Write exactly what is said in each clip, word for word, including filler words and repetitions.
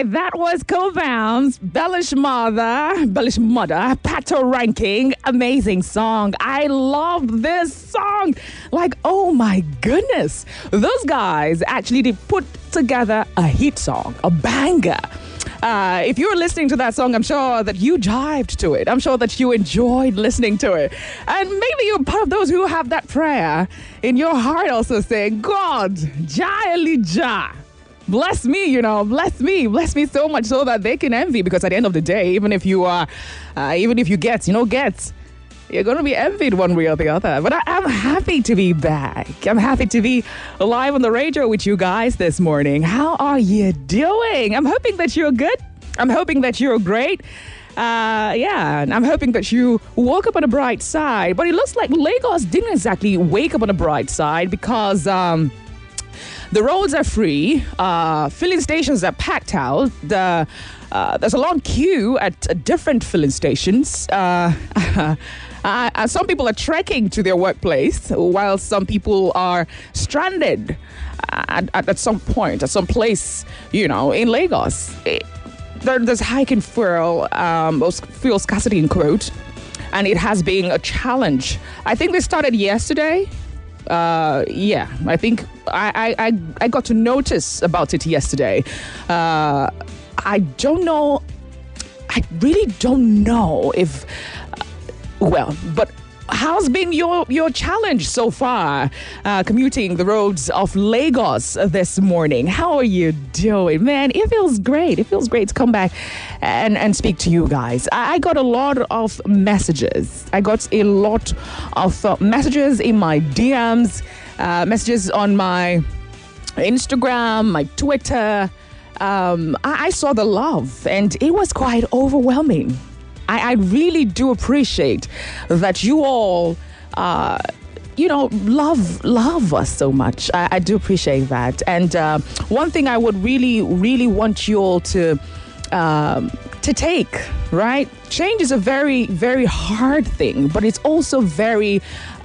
right, that was Cobham's Bellish Mother, Bellish Mother, Pato Ranking. Amazing song. I love this song. Like, oh my goodness. Those guys actually did put together a hit song, a banger. Uh, if you were listening to that song, I'm sure that you jived to it. I'm sure that you enjoyed listening to it. And maybe you're part of those who have that prayer in your heart also saying, God, Jah Elijah. Bless me, you know, bless me, bless me so much so that they can envy. Because at the end of the day, even if you are, uh, even if you get, you know, get, you're going to be envied one way or the other. But I, I'm happy to be back. I'm happy to be live on the radio with you guys this morning. How are you doing? I'm hoping that you're good. I'm hoping that you're great. Uh, yeah, and I'm hoping that you woke up on the bright side. But it looks like Lagos didn't exactly wake up on the bright side because... Um, The roads are free. Uh, filling stations are packed out. The, uh, there's a long queue at uh, different filling stations. Uh, uh, some people are trekking to their workplace, while some people are stranded at, at, at some point, at some place, you know, in Lagos. It, there, there's hike in fuel, um, fuel scarcity in quote, and it has been a challenge. I think they started yesterday. Uh, yeah, I think I, I, I got to notice about it yesterday. Uh, I don't know. I really don't know if, uh, well, but how's been your, your challenge so far, uh, commuting the roads of Lagos this morning? How are you doing? Man, it feels great. It feels great to come back and, and speak to you guys. I, I got a lot of messages. I got a lot of uh, messages in my D Ms, uh, messages on my Instagram, my Twitter. Um, I, I saw the love, and it was quite overwhelming. I, I really do appreciate that you all, uh, you know, love love us so much. I, I do appreciate that. And uh, one thing I would really, really want you all to um, to take, right? Change is a very, very hard thing, but it's also very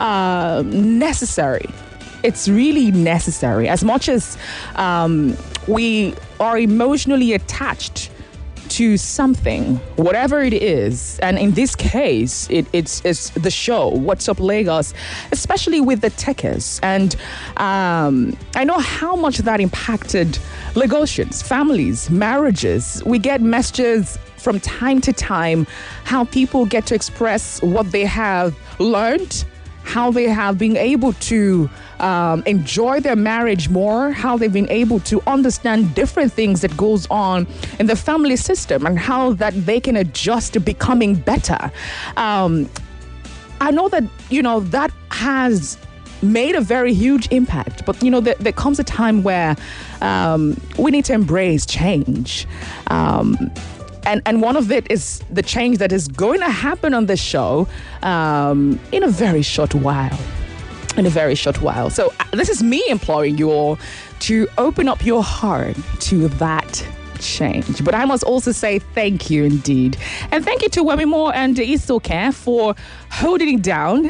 uh, necessary. It's really necessary. As much as um, we are emotionally attached to something, whatever it is, and in this case, it, it's, it's the show, What's Up Lagos, especially with the techers. And um, I know how much that impacted Lagosians, families, marriages. We get messages from time to time, how people get to express what they have learned, how they have been able to um, enjoy their marriage more, how they've been able to understand different things that goes on in the family system and how that they can adjust to becoming better. Um, I know that, you know, that has made a very huge impact, but, you know, there, there comes a time where um, we need to embrace change. Um, And and one of it is the change that is going to happen on this show um, in a very short while. In a very short while. So uh, this is me imploring you all to open up your heart to that change. But I must also say thank you indeed. And thank you to Wemi Moore and Isoke for holding it down.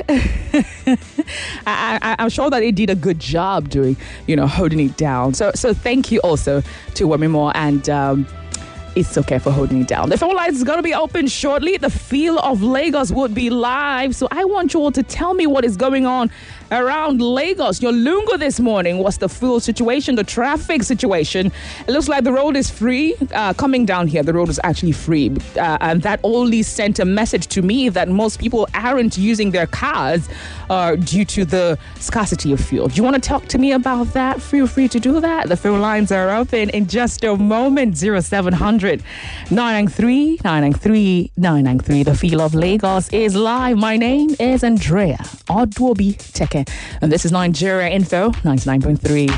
I, I, I'm sure that they did a good job doing, you know, holding it down. So so thank you also to Wemi Moore and um, It's okay for holding it down. The phone lines is going to be open shortly. The Feel of Lagos would be live. So I want you all to tell me what is going on around Lagos. Your Lungu this morning. What's the fuel situation, the traffic situation? It looks like the road is free. Uh, coming down here, the road is actually free. Uh, and that only sent a message to me that most people aren't using their cars uh, due to the scarcity of fuel. Do you want to talk to me about that? Feel free to do that. The phone lines are open in just a moment. zero seven hundred nine nine three nine nine three nine nine three. The Feel of Lagos is live. My name is Andrea Odwobi Teke, and this is Nigeria Info ninety-nine point three.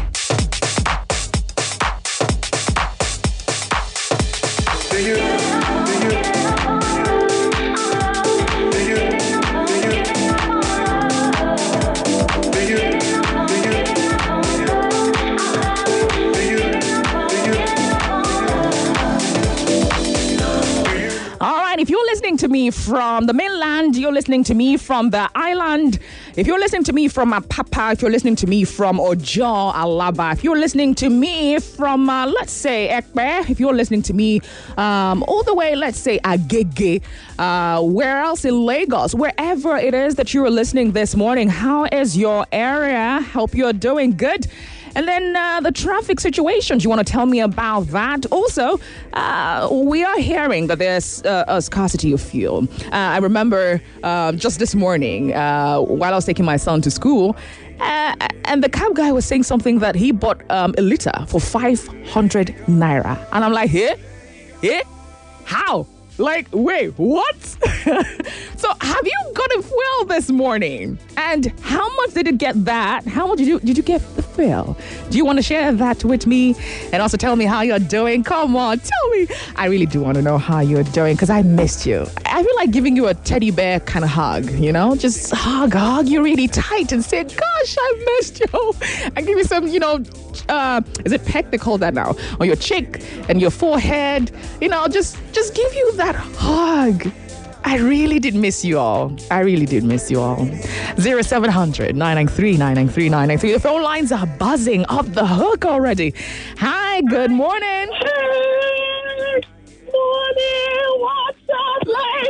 If you're listening to me me from the mainland, you're listening to me from the island. If you're listening to me from Apapa, if you're listening to me from Ojo, Alaba, if you're listening to me from, uh, let's say, Ekpe, if you're listening to me um, all the way, let's say, Agege, uh, where else in Lagos, wherever it is that you are listening this morning, how is your area? Hope you're doing good. And then uh, the traffic situations, you want to tell me about that? Also, uh, we are hearing that there's uh, a scarcity of fuel. Uh, I remember uh, just this morning, uh, while I was taking my son to school, uh, and the cab guy was saying something that he bought um, a liter for five hundred naira. And I'm like, here? Here? How? Like, wait, what? So have you got a fuel this morning? And how much did it get that? How much did you, did you get the fuel? Do you want to share that with me? And also tell me how you're doing. Come on, tell me. I really do want to know how you're doing because I missed you. I feel like giving you a teddy bear kind of hug, you know? Just hug, hug you really tight and say, gosh, I missed you. And give you some, you know, uh, is it peck they call that now? On your cheek and your forehead. You know, just, just give you that hug. I really did miss you all. I really did miss you all. zero seven hundred, nine nine three, nine nine three, nine nine three. The phone lines are buzzing off the hook already. Hi, good morning. Hey, morning, what's up,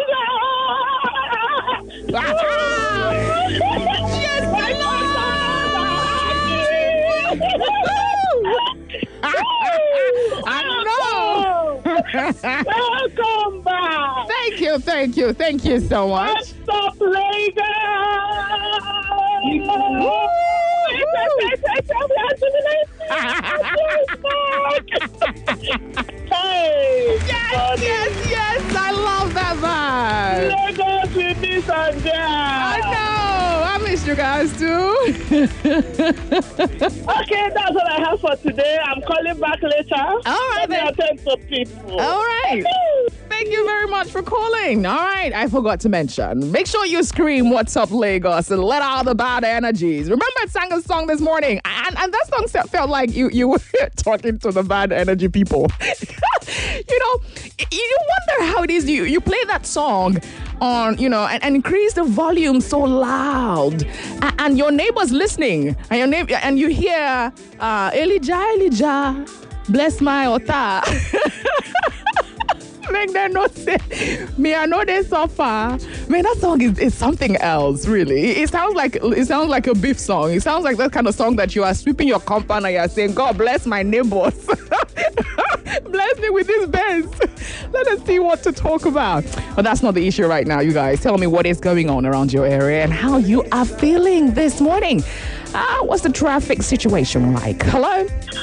ladies? Yes, I love I know. Welcome back. Thank you, thank you, thank you so much. What's up, ladies? Hey, Yes, yes, yes. I love that vibe. Lagos with this and I that. know. I missed you guys too. Okay, that's what I have for today. I'm calling back later. All right, Let me then. attend to people. All right. Thank you very much for calling. All right. I forgot to mention. Make sure you scream, "What's up, Lagos?" and let out the bad energies. Remember, I sang a song this morning, and, and that song se- felt like you, you were talking to the bad energy people. You know, you wonder how it is you, you play that song on, you know, and, and increase the volume so loud, and, and your neighbor's listening, and your neighbor, and you hear uh, Elijah, Elijah, bless my altar. Make them not say, me, I know they suffer. Man, that song is, is something else, really. It sounds like it sounds like a beef song. It sounds like that kind of song that you are sweeping your compound and you are saying, God bless my neighbors. Bless me with this Benz. Let us see what to talk about. But that's not the issue right now, you guys. Tell me what is going on around your area and how you are feeling this morning. Uh, what's the traffic situation like? Hello?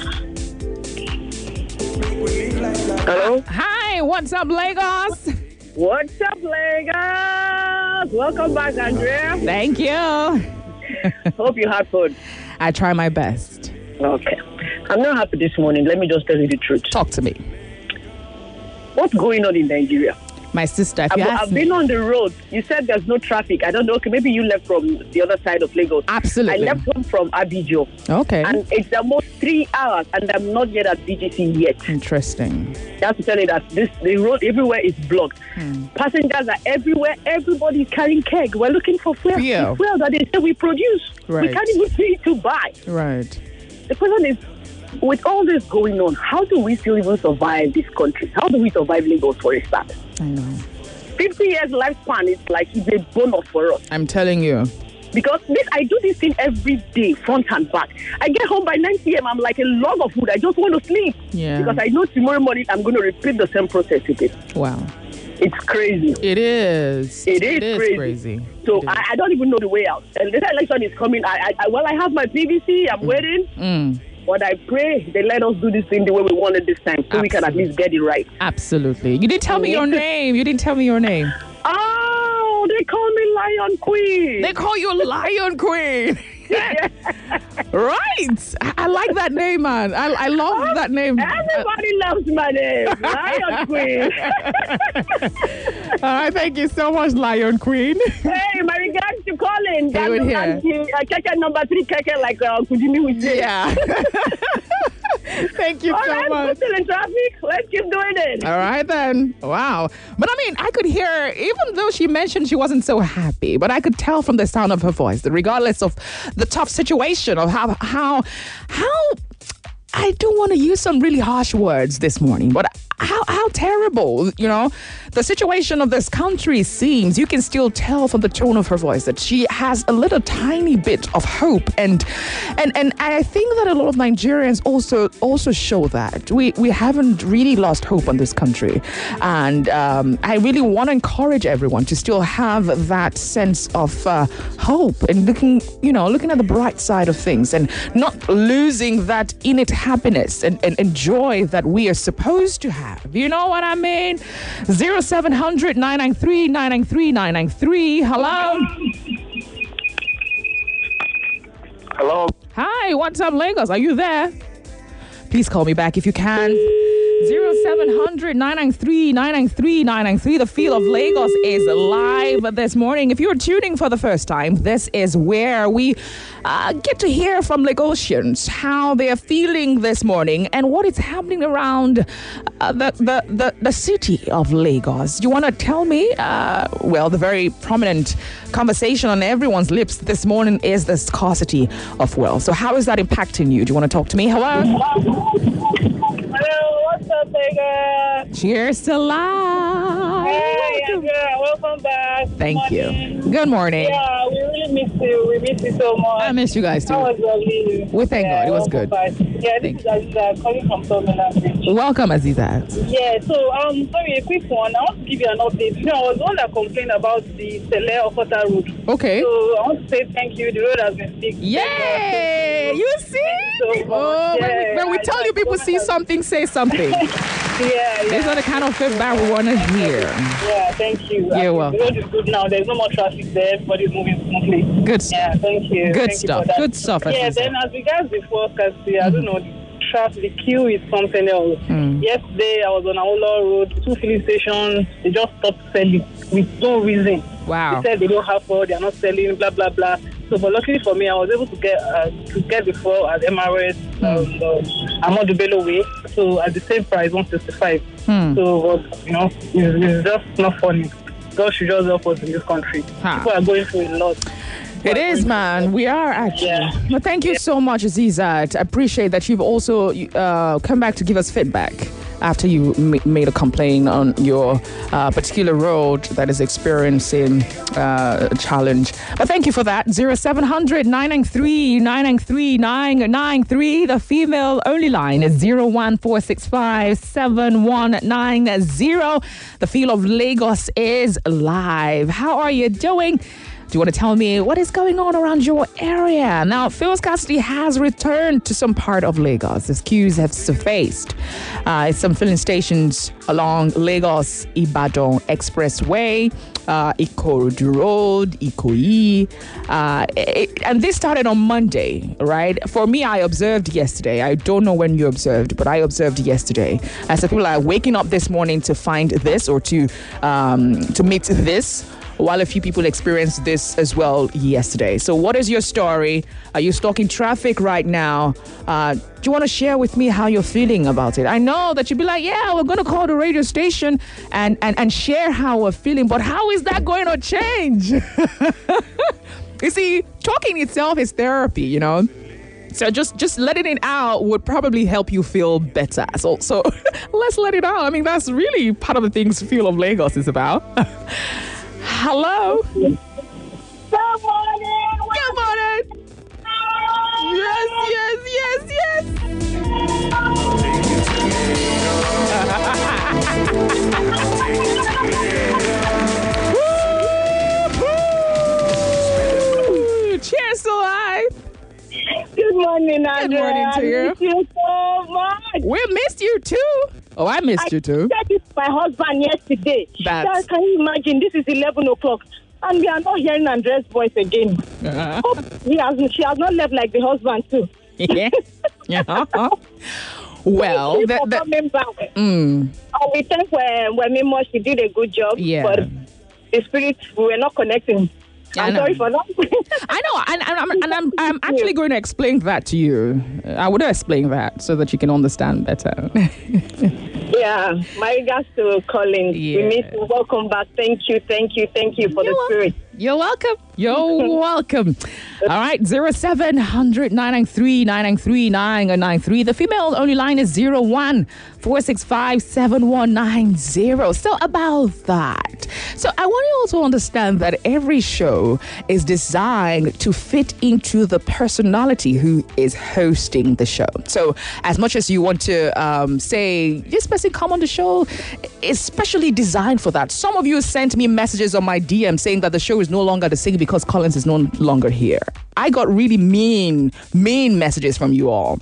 Hello? Hi, what's up, Lagos? What's up, Lagos? Welcome back, Andrea. Thank you. Hope you had fun. I try my best. Okay. I'm not happy this morning. Let me just tell you the truth. Talk to me. What's going on in Nigeria? My sister, if I've, you ask I've me. been on the road. You said there's no traffic. I don't know. Okay, maybe you left from the other side of Lagos. Absolutely. I left home from Abijo. Okay. And it's almost three hours, and I'm not yet at B G C yet. Interesting. That's to tell you that this the road everywhere is blocked. Hmm. Passengers are everywhere. Everybody's carrying keg. We're looking for fuel. Yeah. The fuel that they say we produce. Right. We can't even see it to buy. Right. The question is, with all this going on, how do we still even survive this country? How do we survive Lagos, for a start? I know. fifty years lifespan is like it's a bonus for us. I'm telling you. Because this, I do this thing every day, front and back. I get home by nine p.m. I'm like a log of wood. I just want to sleep. Yeah. Because I know tomorrow morning I'm going to repeat the same process again. Wow. It's crazy. It is. It is it is crazy. crazy. So It is. I, I don't even know the way out. And this election is coming. I, I, I well, I have my P V C. I'm waiting. Mm, But I pray they let us do this thing the way we want it this time, so we can at least get it right. absolutely. You didn't tell me your need to- name. You didn't tell me your name. Oh, they call me Lion Queen. They call you Lion Queen. Right. I, I like that name, man. I, I love that name. Everybody loves my name, Lion Queen. All right. Thank you so much, Lion Queen. Hey, my regards to Colin. He would hear. Uh, Keke number three, Keke like uh, Kujimi would say. Yeah. Thank you All so right, we're much. still in traffic. Let's keep doing it. All right, then. Wow. But I mean, I could hear, even though she mentioned she wasn't so happy, but I could tell from the sound of her voice that regardless of the tough situation of how, how, how, I don't want to use some really harsh words this morning, but how how terrible, you know, the situation of this country seems. You can still tell from the tone of her voice that she has a little tiny bit of hope, and and and I think that a lot of Nigerians also also show that we we haven't really lost hope on this country, and um, I really want to encourage everyone to still have that sense of uh, hope and looking, you know, looking at the bright side of things and not losing that innate happiness and, and, and joy that we are supposed to have. You know what I mean? zero seven hundred nine nine three nine nine three nine nine three. Hello? Hello. Hi, what's up, Lagos? Are you there? Please call me back if you can. zero seven hundred nine nine three nine nine three nine nine three. The Feel of Lagos is live this morning. If you're tuning for the first time, this is where we uh, get to hear from Lagosians how they are feeling this morning and what is happening around uh, the, the, the, the city of Lagos. Do you want to tell me? Uh, well, the very prominent conversation on everyone's lips this morning is the scarcity of wealth. So how is that impacting you? Do you want to talk to me? Hello? Hello, what's up, Vega? Cheers to life. Hey, Andrea, welcome back. Thank Good you. morning. Good morning. Yeah, we really miss you. We miss you so much. I miss you guys too. That was lovely. We thank yeah, God. It was welcome good. back. Yeah, this Thank is Aziza calling from Terminal Bridge. Welcome, Azizat. Yeah, so, um, sorry, a quick one. I want to give you an update. You know, I was the one that complained about the Sele Okota road. Okay. So, I want to say thank you. The road has been fixed. Yay! You see? Thank you so much. Oh, when we, Yeah, when we I- tell you I- people see something, say something. Yeah, These yeah. are the kind of feedback we want to hear. Yeah, thank you. You're I mean, welcome. The road is good now. There's no more traffic there. Everybody's moving smoothly. Good stuff. Yeah, thank you. Good Thank you stuff. for that. Good stuff, Yeah, Aziza. then as regards the forecast, I don't know, the traffic, the queue is something else. Mm. Yesterday, I was on Aola Road, two filling stations, they just stopped selling with no reason. Wow. They said they don't have four, they're not selling, blah, blah, blah. So, but luckily for me, I was able to get uh, to get the four at M R S, um, the Amadou Bello Way, so at the same price, one sixty-five. Hmm. So, but, you know, it's, it's just not funny. God should just help us in this country. Huh. People are going through a lot. It is, man. We are actually. Yeah. Well, thank you so much, Azizat. I appreciate that you've also uh, come back to give us feedback after you m- made a complaint on your uh, particular road that is experiencing uh, a challenge. But thank you for that. zero seven hundred nine nine three nine nine three nine nine three. The female only line is zero one four six five seven one nine zero. The Feel of Lagos is live. How are you doing? Do you want to tell me what is going on around your area? Now, fuel scarcity has returned to some part of Lagos. The queues have surfaced. Uh, some filling stations along Lagos Ibadan Expressway, uh, Ikorodu Road, Ikoyi. Uh, it, and this started on Monday, right? For me, I observed yesterday. I don't know when you observed, but I observed yesterday. And so people are waking up this morning to find this or to um, to meet this, while a few people experienced this as well yesterday. So what is your story? Are you stuck in traffic right now? Uh, do you want to share with me how you're feeling about it? I know that you'd be like, yeah, we're going to call the radio station and, and, and share how we're feeling, but how is that going to change? You see, talking itself is therapy, you know? So just just letting it out would probably help you feel better. So so let's let it out. I mean, that's really part of the things Feel of Lagos is about. Hello. Good morning. Good morning. Yes, yes, yes, yes. Woo-hoo. Cheers to life. Good morning, Good Andrea. morning to you. I miss you so much. We missed you too. Oh, I missed you too. I said this to my husband yesterday. That's- Sir, can you imagine? This is eleven o'clock. And we are not hearing Andrea's voice again. Uh-huh. Hope he has, she has not left like the husband too. Yeah. Yeah. Well, Thank you the, for the, coming back. mm, And we thank when when Mimo, she did a good job. Yeah. But the spirit, we were not connecting. Yeah, I I'm know. sorry for that. I know, and, and, I'm, and I'm, I'm actually going to explain that to you. I would explain that so that you can understand better. Yeah, my regards to Colin. Yeah. We miss you. Welcome back. Thank you, thank you, thank you for You're the welcome. spirit. You're welcome. You're welcome. All right, zero seven hundred nine nine three nine nine three nine nine three. The female only line is zero one four six five seven one nine zero. So about that. So I want you all to understand that every show is designed to fit into the personality who is hosting the show. So as much as you want to um, say, this person come on the show, it's specially designed for that. Some of you sent me messages on my D M saying that the show is no longer the same because Collins is no longer here. I got really mean, mean messages from you all.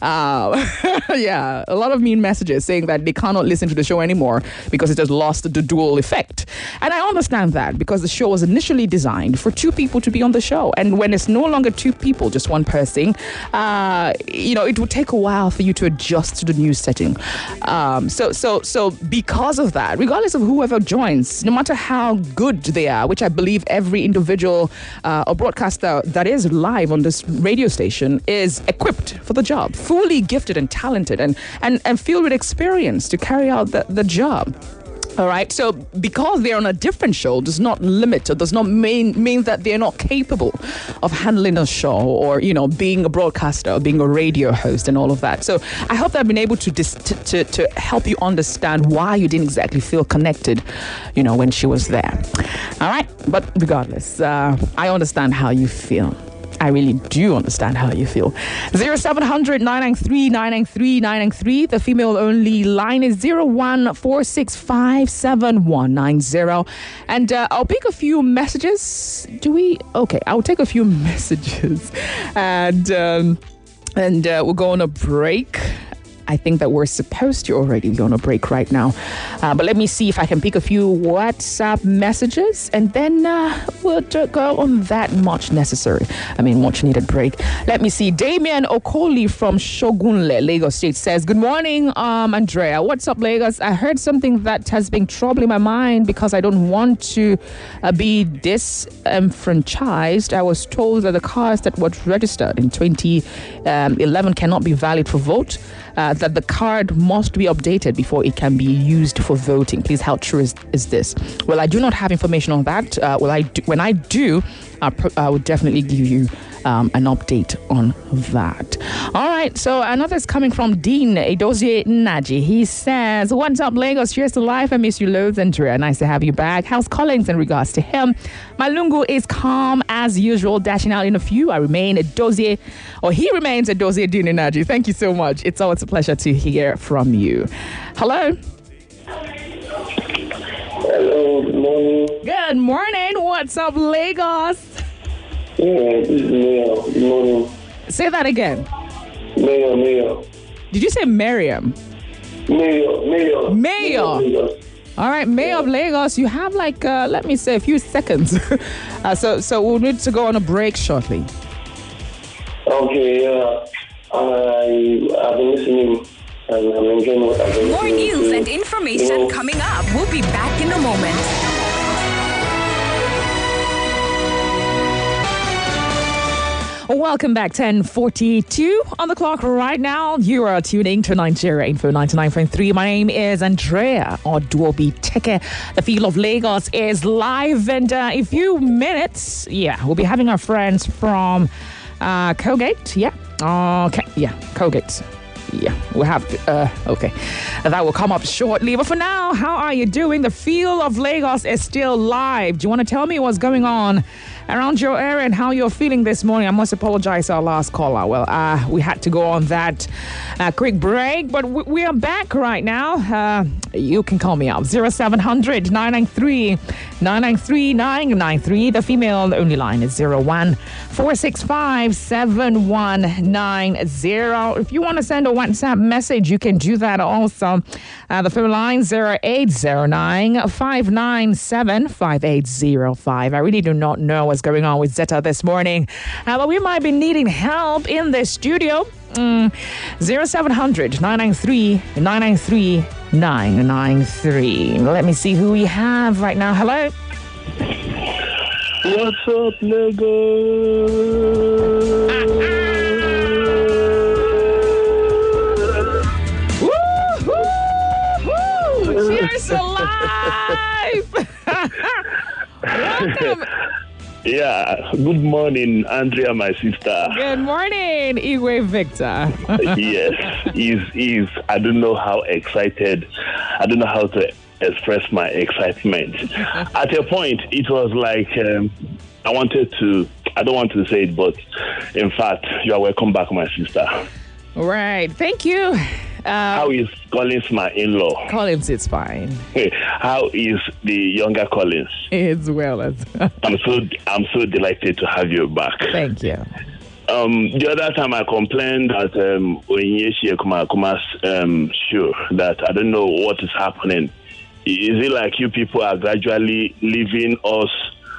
Uh, yeah, a lot of mean messages saying that they cannot listen to the show anymore because it has lost the dual effect. And I understand that because the show was initially designed for two people to be on the show. And when it's no longer two people, just one person, uh, you know, it would take a while for you to adjust to the new setting. Um, so, so, so because of that, regardless of whoever joins, no matter how good they are, which I believe every individual uh, or broadcaster that is live on this radio station is equipped for the job, fully gifted and talented and, and, and filled with experience to carry out the, the job. All right. So because they're on a different show does not limit or does not mean mean that they're not capable of handling a show or, you know, being a broadcaster or being a radio host and all of that. So I hope that I've been able to, dis- to, to, to help you understand why you didn't exactly feel connected, you know, when she was there. All right. But regardless, uh, I understand how you feel. I really do understand how you feel. zero seven hundred nine nine three nine nine three nine nine three. The female only line is zero one four six five seven one nine zero. And uh, I'll pick a few messages. Do we? Okay, I'll take a few messages. And, um, and uh, we'll go on a break. I think that we're supposed to already be on a break right now. Uh, but let me see if I can pick a few WhatsApp messages and then uh, we'll go on that much necessary, I mean, much needed break. Let me see. Damien Okoli from Shogunle, Lagos State says, good morning, um, Andrea. What's up, Lagos? I heard something that has been troubling my mind because I don't want to uh, be disenfranchised. I was told that the cars that were registered in twenty eleven cannot be valid for vote. Uh, that the card must be updated before it can be used for voting. Please, how true is, is this? Well, I do not have information on that. Uh, well, I do, when I do, I, pr- I will definitely give you um, an update on that. All right, so another's coming from Dean Edozie Naji. He says, what's up, Lagos? Cheers to life. I miss you loads, Andrea. Nice to have you back. How's Collins in regards to him? My Lungu is calm as usual, dashing out in a few. I remain Edozie, or he remains Edozie Dean Naji. Thank you so much. It's always a pleasure to hear from you. Hello. Hello, good morning. Good morning. What's up, Lagos? Yeah, this is Mayor. Good morning. Say that again. Mayor, Mayor. Did you say Miriam? Mayor, Mayor. Mayor. All right, Mayor of Lagos, you have like, uh, let me say, a few seconds. uh, so so we'll need to go on a break shortly. Okay, yeah. I, I've been listening and I'm enjoying what I've been More listening news to. and information You know, coming up. We'll be back in a moment. Welcome back, ten forty-two on the clock right now. You are tuning to Nigeria Info ninety-nine point three. My name is Andrea Oduobi Teke. The Feel of Lagos is live, and uh, in a few minutes, yeah, we'll be having our friends from uh, Colgate. Yeah, okay, yeah, Colgate. Yeah, we'll have to, uh, okay. That will come up shortly. But for now, how are you doing? The Feel of Lagos is still live. Do you want to tell me what's going on around your area and how you're feeling this morning? I must apologize to our last caller. Well, uh, we had to go on that uh, quick break, but we, we are back right now. Uh, you can call me up. zero seven hundred nine nine three nine nine three nine nine three. The female only line is zero one four six five seven one nine zero. If you want to send a WhatsApp message, you can do that also. Uh, the phone line zero eight zero nine five nine seven five eight zero five. I really do not know what's going on with Zeta this morning, uh, but we might be needing help in the studio. Mm, zero seven hundred nine nine three nine nine three nine nine three. Let me see who we have right now. Hello. What's up, Lagos? Woo-hoo-hoo! Cheers to life! Welcome. Yeah, good morning, Andrea, my sister. Good morning, Igwe Victor. Yes, is is I don't know how excited. I don't know how to express my excitement. At a point, it was like um, I wanted to. I don't want to say it, but in fact, you are welcome back, my sister. Right. Thank you. Uh, How is Collins, my in-law? Collins, it's fine. How is the younger Collins? As well as. I'm so I'm so delighted to have you back. Thank you. Um, the other time I complained that um, Onyeshi Kumakuma's um, show that I don't know what is happening. Is it like you people are gradually leaving us?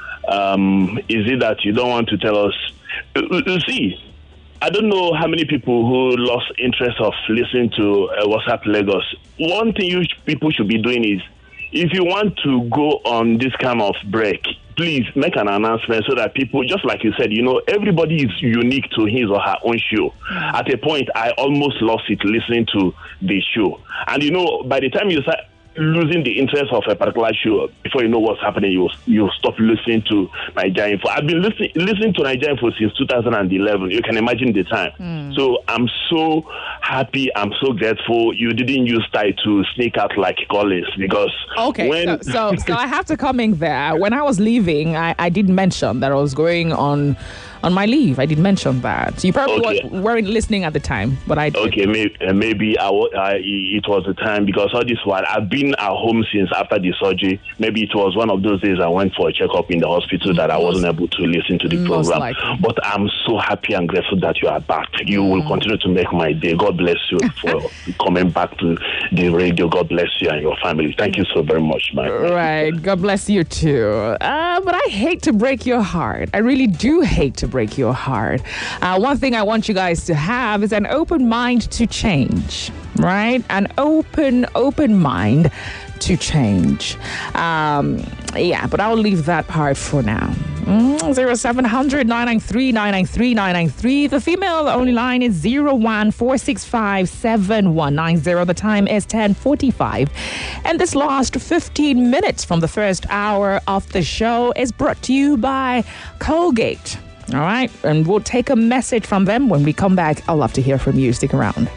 Um, is it that you don't want to tell us? You see, I don't know how many people who lost interest of listening to uh, WhatsApp Lagos. One thing you sh- people should be doing is, if you want to go on this kind of break, please make an announcement so that people, just like you said, you know, everybody is unique to his or her own show. At a point, I almost lost it listening to the show. And, you know, by the time you start losing the interest of a particular show, before you know what's happening, you you stop listening to Nigeria Info. I've been listening listening to Nigeria Info since two thousand eleven. You can imagine the time. Mm. So I'm so happy. I'm so grateful you didn't use time to sneak out like Collins, because okay. When so, so so I have to come in there. When I was leaving, I, I did mention that I was going on. On my leave, I did mention that. You probably okay. weren't, weren't listening at the time, but I did. Okay, maybe, uh, maybe I, I, it was the time, because all this while I've been at home since after the surgery. Maybe it was one of those days I went for a checkup in the hospital that I wasn't able to listen to the Most program. likely. But I'm so happy and grateful that you are back. You mm. will continue to make my day. God bless you for coming back to the radio. God bless you and your family. Thank you so very much, my friend. Right. God bless you too. Uh, but I hate to break your heart. I really do hate to break your heart. Uh, one thing I want you guys to have is an open mind to change, right? An open, open mind to change. Um, yeah, but I'll leave that part for now. Mm, zero seven hundred nine nine three nine nine three nine nine three. The female only line is zero one four six five seven one nine zero. The time is ten forty-five. And this last fifteen minutes from the first hour of the show is brought to you by Colgate. All right, and we'll take a message from them when we come back. I'd love to hear from you. Stick around.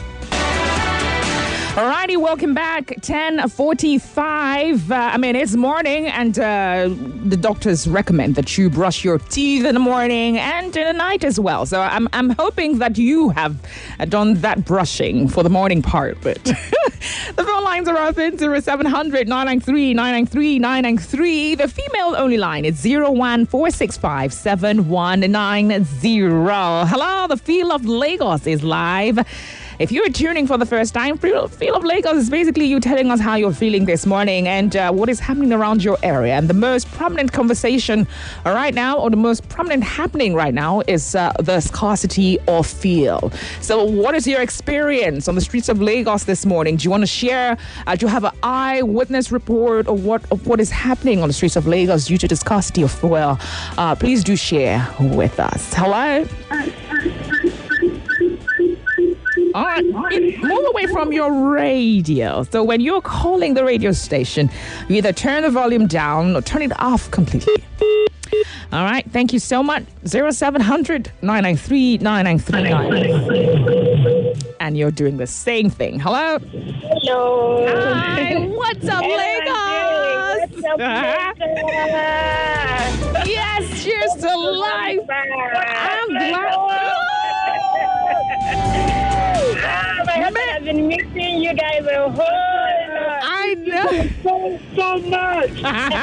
Alrighty, welcome back. ten forty-five. Uh, I mean, it's morning, and uh, the doctors recommend that you brush your teeth in the morning and in the night as well. So I'm I'm hoping that you have done that brushing for the morning part of it. The phone lines are open, zero seven hundred nine nine three nine nine three nine nine three. The female only line is zero one four six five seven one nine zero. Hello, the Feel of Lagos is live. If you're tuning for the first time, Feel, Feel of Lagos is basically you telling us how you're feeling this morning and uh, what is happening around your area. And the most prominent conversation right now, or the most prominent happening right now, is uh, the scarcity of fuel. So what is your experience on the streets of Lagos this morning? Do you want to share? Uh, do you have an eyewitness report of what, of what is happening on the streets of Lagos due to the scarcity of fuel? Uh, please do share with us. Hello? All right, move away from your radio. So when you're calling the radio station, you either turn the volume down or turn it off completely. All right, thank you so much. zero seven hundred nine nine three nine nine three nine. And you're doing the same thing. Hello? Hello. Hi, what's up, Lagos? What's up, Lagos? Yes, cheers to life. I'm glad. Ah, my husband has been missing you guys a whole lot. I know. So, so much.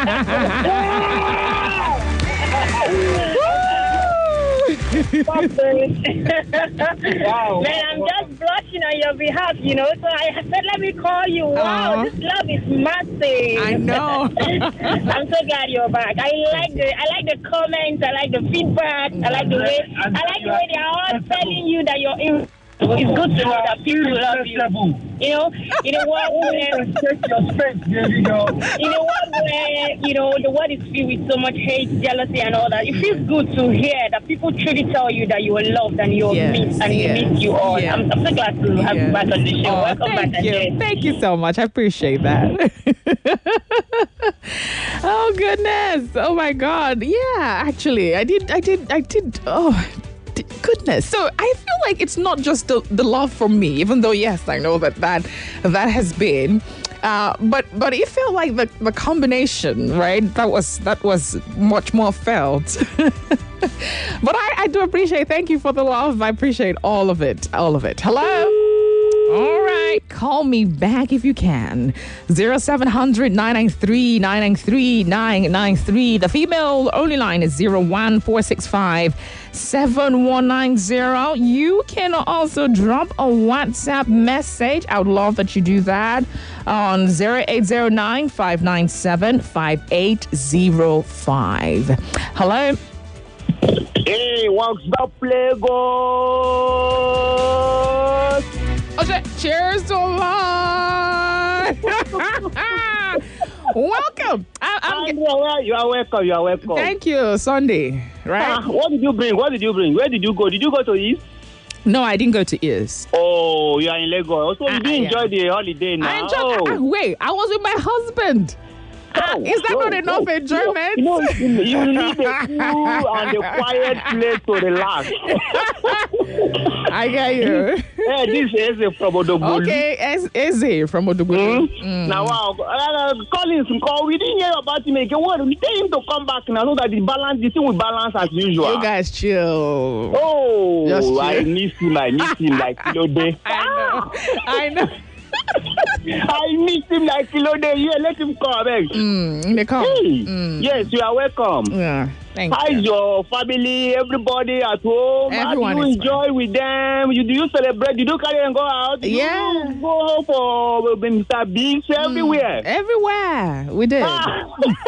Wow. Man, I'm just blushing on your behalf, you know. So I said, let me call you. Wow, uh, this love is massive. I know. I'm so glad you're back. I like the I like the comments. I like the feedback. I like the way I like the way they are all telling you that you're in. It's good to know that people love you. You know, in a world where take your space, baby girl. in a world where you know the world is filled with so much hate, jealousy, and all that, it feels good to hear that people truly tell you that you are loved and you are Yes, missed and yes, you miss you all. yes. I'm, I'm so glad to have Yes. you back on the show. Oh, Welcome thank back, you. Andrea. Thank you so much. I appreciate that. Oh goodness. Oh my God. Yeah, actually, I did. I did. I did. Oh. d- Goodness. So I feel like it's not just the, the love from me, even though, yes, I know that that, that has been. Uh, but but it felt like the, the combination, right? That was that was much more felt. But I, I do appreciate. Thank you for the love. I appreciate all of it. All of it. Hello. All right. Call me back if you can. zero seven hundred nine nine three nine nine three nine nine three. The female only line is zero one four six five seven one nine zero. You can also drop a WhatsApp message. I would love that you do that on zero eight zero nine five nine seven five eight zero five. Hello. Hey, what's up, Lagos? Okay, cheers to life. Welcome. I, I'm, Andrea, you are welcome. You are welcome. thank you, Sunday. Right? Ah, what did you bring? What did you bring? Where did you go? Did you go to East? No, I didn't go to Ears. Oh, you are in Lagos. So you Ah, didn't yeah. enjoy the holiday now. I enjoyed. Oh. ah, wait, I was with my husband. Ah, is that Oh, not oh, enough oh. enjoyment? You know, you you need a cool and a quiet place to relax. I get you. Hey, this is a from Odogbolu. Okay, Ez- Eze from Odogwu. Hmm? Now, wow, uh, Collins, call. We didn't hear about him again. What? We tell him to come back now so that the balance, the thing will balance as usual. You guys chill. Oh, Just chill. I miss him. I miss him like Kilode. I know. I know. I miss him like Kilode. Yeah, let him come back. Mm, they come. Hey, Mm. yes, you are welcome. Yeah, thank How's you. your family, everybody at home? Everyone How do is you enjoy with them? You do you celebrate? You do carry and go out? Do Yeah. You go for Mister Biggs everywhere. Everywhere we did. Ah.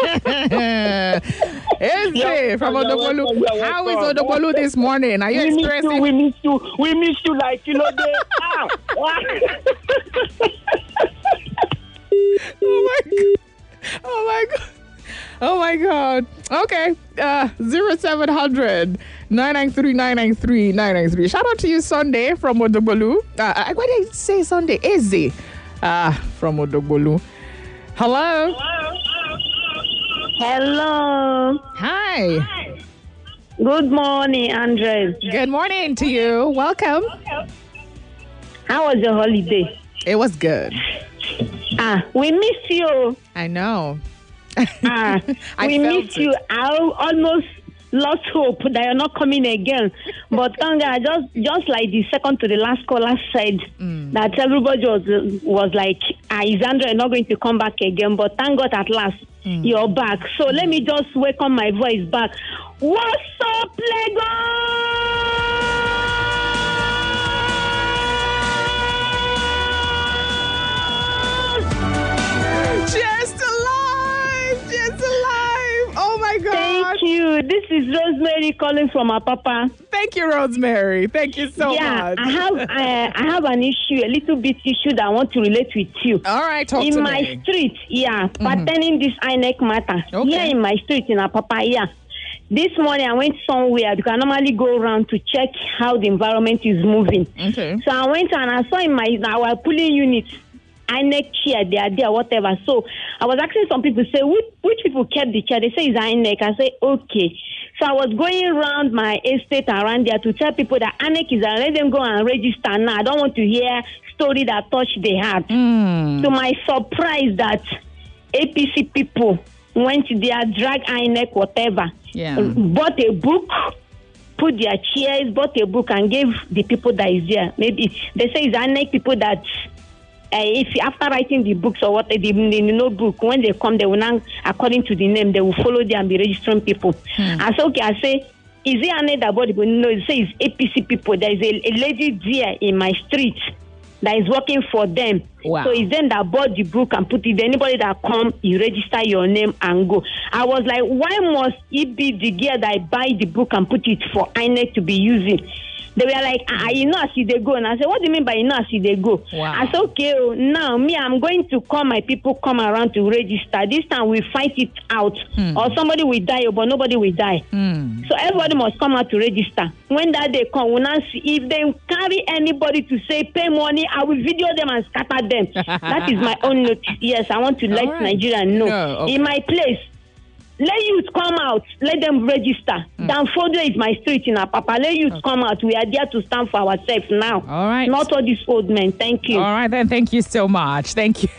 Eze You're from welcome, you're Odogwu. welcome, you're How is welcome. Odogwu this morning? Are you We miss you. experiencing? We miss you. We miss you like Kilode. Ah. Oh my god! Oh my god! Oh my god! Okay, uh, zero seven hundred nine nine three nine nine three nine nine three. Shout out to you, Sunday from Odogbolu. Uh, why did I say Sunday? Eze, uh, from Odogbolu. Hello. Hello. Hi. Good morning, Andres. Good morning to you. Welcome. How was your holiday? It was good. Ah, we miss you. I know. Ah, I we felt miss it. you. I almost lost hope that you're not coming again. But thank God, just just like the second to the last caller said, Mm. that everybody was was like, ah, is Andrea not going to come back again? But thank God at last Mm. you're back. So let me just welcome my voice back. What's up, Lagos? Just alive! Just alive! Oh my God! Thank you. This is Rosemary calling from Apapa. Thank you, Rosemary. Thank you so yeah, much. I have uh, I have an issue, a little bit issue that I want to relate with you. All right, talk in to my me. street, yeah, pertaining this I N E C matter. Okay. Here in my street in Apapa, yeah. This morning I went somewhere because I normally go around to check how the environment is moving. Okay. So I went and I saw in my our polling unit, I N E C chair, they are there, whatever. So I was asking some people, say, which, which people kept the chair? They say it's I N E C. I say, okay. So I was going around my estate around there to tell people that I N E C is there. Let them go and register now. I don't want to hear story that touched their heart. Mm. To my surprise that A P C people went there, drag I N E C, whatever, Yeah. bought a book, put their chairs, bought a book and gave the people that is there. Maybe they say it's I N E C people that uh, if after writing the books or what, the, the notebook, when they come, they will now, according to the name, they will follow them and be registering people. Hmm. I say, okay, I say, is it I N E C that bought the book? No, it says A P C people. There is a, a lady there in my street that is working for them. Wow. So it's them that bought the book and put it. Anybody that come, you register your name and go. I was like, why must it be the gear that I buy the book and put it for I N E C to be using? They were like, ah, you know, as you they go. And I said, what do you mean by you know, as you they go? Wow. I said, okay, oh, now me, I'm going to call my people come around to register. This time we fight it out, Hmm. or somebody will die, but nobody will die. Hmm. So everybody must come out to register. When that day come, we'll not see. If they carry anybody to say pay money, I will video them and scatter them. That is my own notice. Yes, I want to let right. Nigeria know. No, okay. In my place, let youth come out. Let them register. Mm. Danfodio is my street in Apapa. Let youth come out. We are there to stand for ourselves now. All right. Not all these old men. Thank you. All right, then. Thank you so much. Thank you.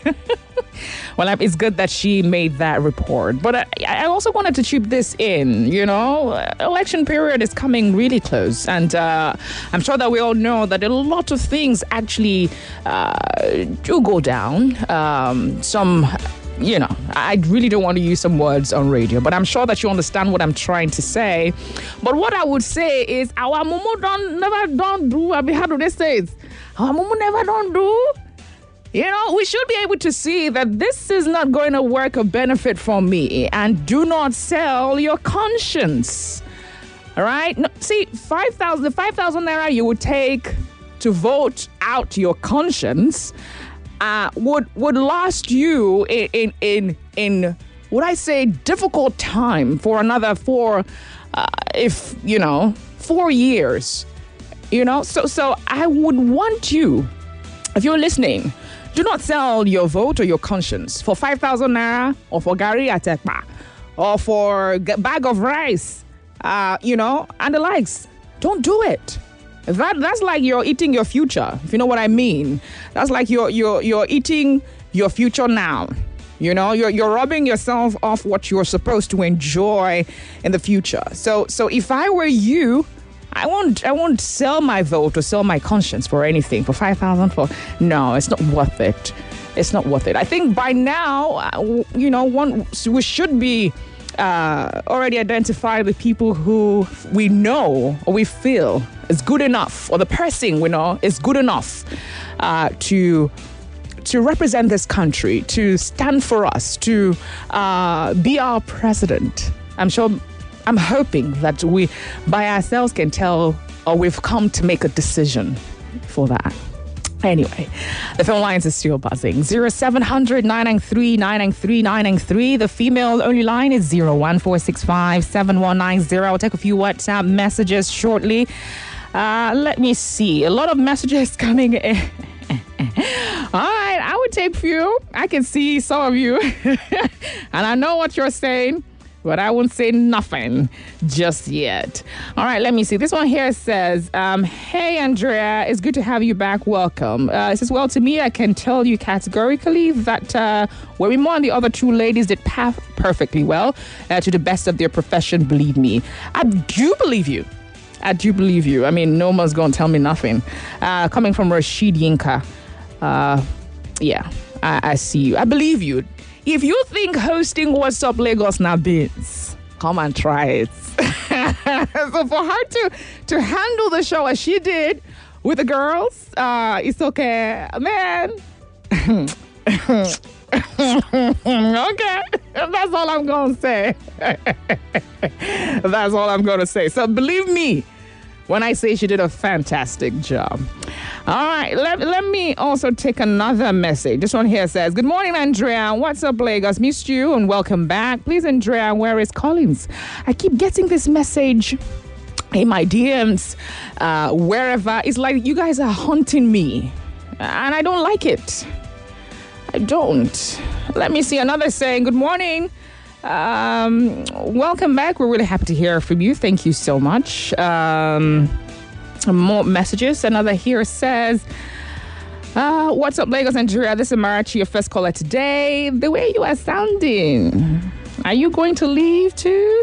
Well, it's good that she made that report. But I, I also wanted to chip this in. You know, election period is coming really close. And uh, I'm sure that we all know that a lot of things actually uh, do go down. Um, some... You know, I really don't want to use some words on radio, but I'm sure that you understand what I'm trying to say. But what I would say is, our mumu don't never don't do. I mean, how do they say it? Our mumu never don't do. You know, we should be able to see that this is not going to work or benefit for me. And do not sell your conscience. All right? No, see, five thousand, the five thousand naira you would take to vote out your conscience uh, would would last you in, in, in, in would I say, difficult time for another four, uh, if, you know, four years. You know, so so I would want you, if you're listening, do not sell your vote or your conscience for five thousand naira or for Gary Atekpa or for a bag of rice, uh, you know, and the likes. Don't do it. That That's like you're eating your future, if you know what I mean. That's like you're, you're, you're eating your future now. You know, you're, you're robbing yourself of what you're supposed to enjoy in the future. So, so if I were you, I won't I won't sell my vote or sell my conscience for anything. For five thousand for no, it's not worth it. It's not worth it. I think by now, uh, you know, one we should be uh, already identified the people who we know or we feel is good enough, or the person we know is good enough uh, to to represent this country, to stand for us, to uh, be our president. I'm sure. I'm hoping that we, by ourselves, can tell, or we've come to make a decision for that. Anyway, the phone lines are still buzzing. zero seven hundred nine nine three nine nine three nine nine three. The female only line is zero one four six five seven one nine zero. I'll take a few WhatsApp messages shortly. Uh, let me see. A lot of messages coming in. All right, I would take few. I can see some of you. And I know what you're saying, but I won't say nothing just yet. All right, let me see. This one here says, um, hey, Andrea, it's good to have you back. Welcome. Uh, it says, well, to me, I can tell you categorically that uh, Werimo and the other two ladies did path perfectly well uh, to the best of their profession, believe me. I do believe you. I do believe you. I mean, no one's going to tell me nothing. Uh, coming from Rashid Yinka. Uh, yeah, I, I see you. I believe you. If you think hosting What's Up Lagos now beats, come and try it. So for her to, to handle the show as she did with the girls, uh, it's okay. Man. Okay. That's all I'm going to say. That's all I'm going to say. So believe me when I say she did a fantastic job. All right, let, let me also take another message. This one here says, good morning, Andrea. What's up, Lagos? Missed you and welcome back. Please, Andrea, where is Collins? I keep getting this message in my D Ms, uh, wherever. It's like you guys are haunting me, and I don't like it. I don't. Let me see another saying, good morning. Um, welcome back. We're really happy to hear from you. Thank you so much. Um... More messages. Another here says, uh, what's up, Lagos Nigeria? This is Marachi, your first caller today. The way you are sounding, are you going to leave too?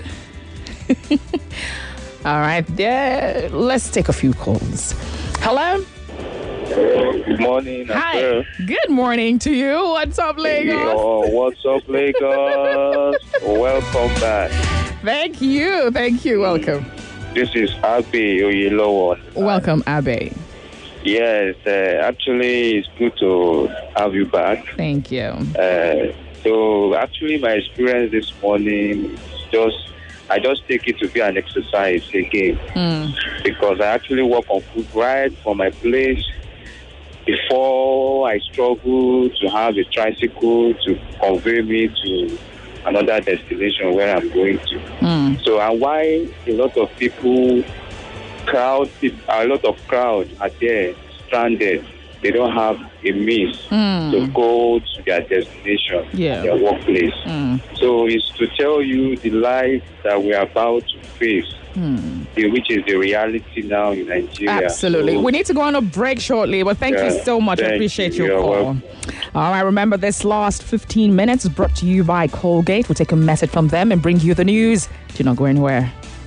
All right, yeah, let's take a few calls. Hello? Good morning. Hi. Sir. Good morning to you. What's up, Lagos? Yo, what's up, Lagos? Welcome back. Thank you. Thank you. Welcome. This is Abe Oyelowo. Welcome, Abe. Yes, uh, actually, it's good to have you back. Thank you. Uh, so, actually, my experience this morning is just I just take it to be an exercise again Mm. because I actually work on food right from my place. Before I struggle to have a tricycle to convey me to another destination where I'm going to. Mm. So, and why a lot of people, crowd, a lot of crowd are there stranded. They don't have a means Mm. to go to their destination, Yeah. their workplace. Mm. So it's to tell you the life that we're about to face, Mm. the- which is the reality now in Nigeria. Absolutely. So, We need to go on a break shortly, but thank you Yeah, so much. I thank appreciate you. your You're call. welcome. All right, remember this last fifteen minutes is brought to you by Colgate. We'll take a message from them and bring you the news. Do not go anywhere.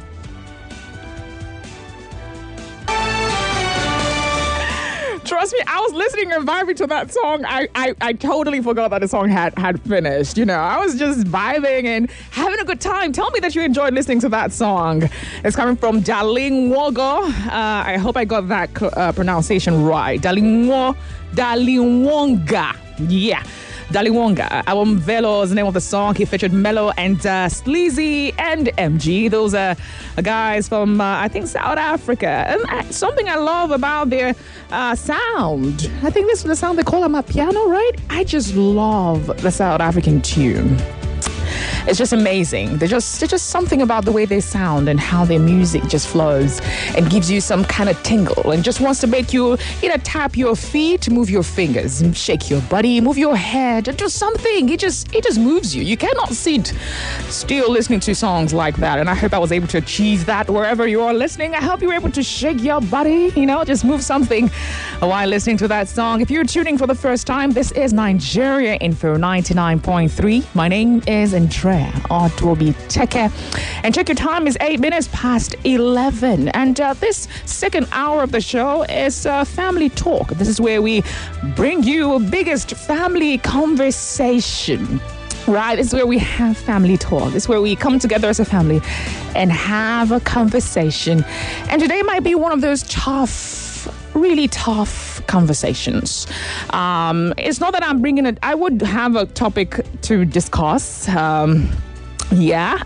Trust me, I was listening and vibing to that song. I, I, I totally forgot that the song had, had finished. You know, I was just vibing and having a good time. Tell me that you enjoyed listening to that song. It's coming from Dalinwogo. Uh, I hope I got that uh, pronunciation right. Dalinwo, Dalinwonga. Yeah. Dalinwonga. Album Velo is the name of the song. He featured Mello and uh, Sleazy and M G. Those are guys from, uh, I think, South Africa. And uh, something I love about their uh, sound. I think this is the sound they call amapiano, right? I just love the South African tune. It's just amazing. There's just, there's just something about the way they sound and how their music just flows and gives you some kind of tingle and just wants to make you, you know, tap your feet, move your fingers, and shake your body, move your head, and do something. It just, it just moves you. You cannot sit still listening to songs like that. And I hope I was able to achieve that wherever you are listening. I hope you were able to shake your body, you know, just move something while listening to that song. If you're tuning for the first time, this is Nigeria Info ninety-nine point three. My name is Andrea Otobi Teke. And check your time is eight minutes past eleven. And uh, this second hour of the show is uh, Family Talk. This is where we bring you biggest family conversation. Right, this is where we have family talk. This is where we come together as a family and have a conversation. And today might be one of those tough, really tough conversations. Um, it's not that I'm bringing it, I would have a topic to discuss. Um, yeah.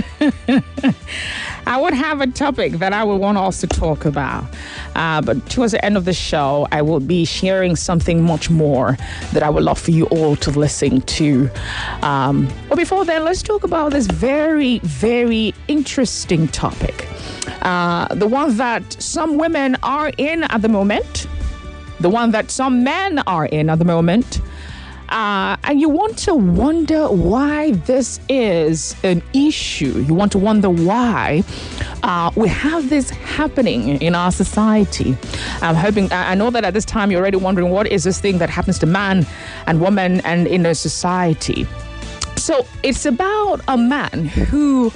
I would have a topic that I would want us to talk about. Uh, but towards the end of the show, I will be sharing something much more that I would love for you all to listen to. Um, but before then, let's talk about this very, very interesting topic. Uh, the one that some women are in at the moment. The one that some men are in at the moment. Uh, and you want to wonder why this is an issue. You want to wonder why uh, we have this happening in our society. I'm hoping, I know that at this time you're already wondering what is this thing that happens to man and woman and in a society. So it's about a man who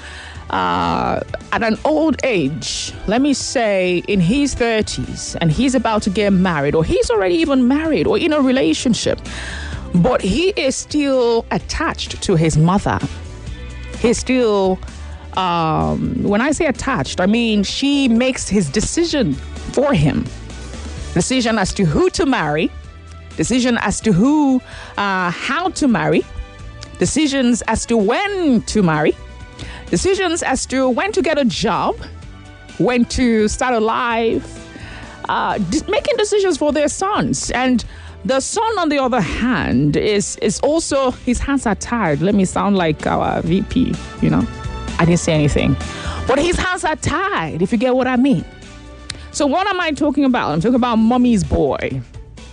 Uh, at an old age, let me say in his thirties, and he's about to get married, or he's already even married or in a relationship, but he is still attached to his mother. He's still, um, when I say attached, I mean she makes his decision for him. Decision as to who to marry, decision as to who, uh, how to marry, decisions as to when to marry, decisions as to when to get a job, when to start a life, uh, d- making decisions for their sons. And the son, on the other hand, is is also, his hands are tied. Let me sound like our V P, you know. I didn't say anything. But his hands are tied, if you get what I mean. So what am I talking about? I'm talking about mommy's boy.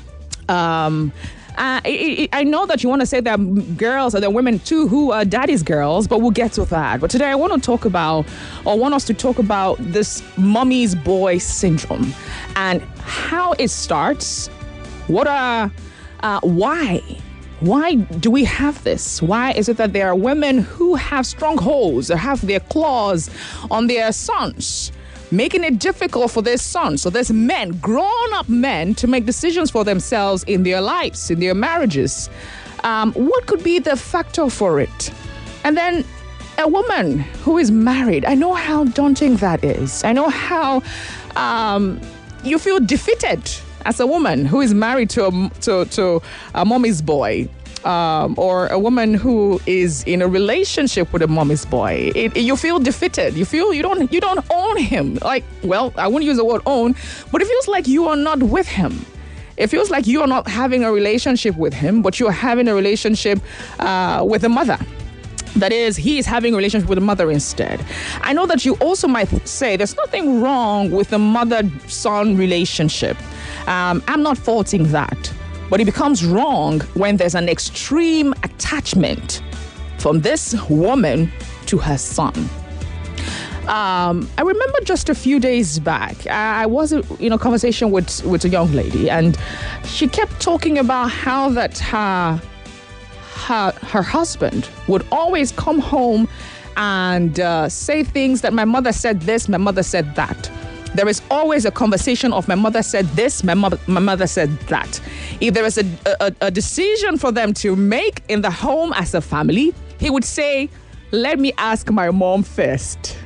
Um... Uh, I, I know that you want to say that girls are the women too who are daddy's girls, but we'll get to that. But today I want to talk about, or want us to talk about this mommy's boy syndrome and how it starts. What are, uh, why? Why do we have this? Why is it that there are women who have strongholds or have their claws on their sons, making it difficult for their sons, so there's men, grown-up men, to make decisions for themselves in their lives, in their marriages? Um, what could be the factor for it? And then a woman who is married, I know how daunting that is. I know how um, you feel defeated as a woman who is married to a, to, to a mommy's boy. um, or a woman who is in a relationship with a mommy's boy, it, it- you feel defeated. You feel you don't you don't own him. Like, well, I wouldn't use the word own, but it feels like you are not with him. It feels like you are not having a relationship with him, but you're having a relationship uh, with a mother. That is, he is having a relationship with a mother instead. I know that you also might say there's nothing wrong with the mother-son relationship. Um, I'm not faulting that. But it becomes wrong when there's an extreme attachment from this woman to her son. Um, I remember just a few days back, I I was in a conversation with, with a young lady, and she kept talking about how that her, her, her husband would always come home and uh, say things that my mother said this, my mother said that. There is always a conversation of my mother said this, my, mo- my mother said that. If there is a, a, a decision for them to make in the home as a family, he would say, let me ask my mom first.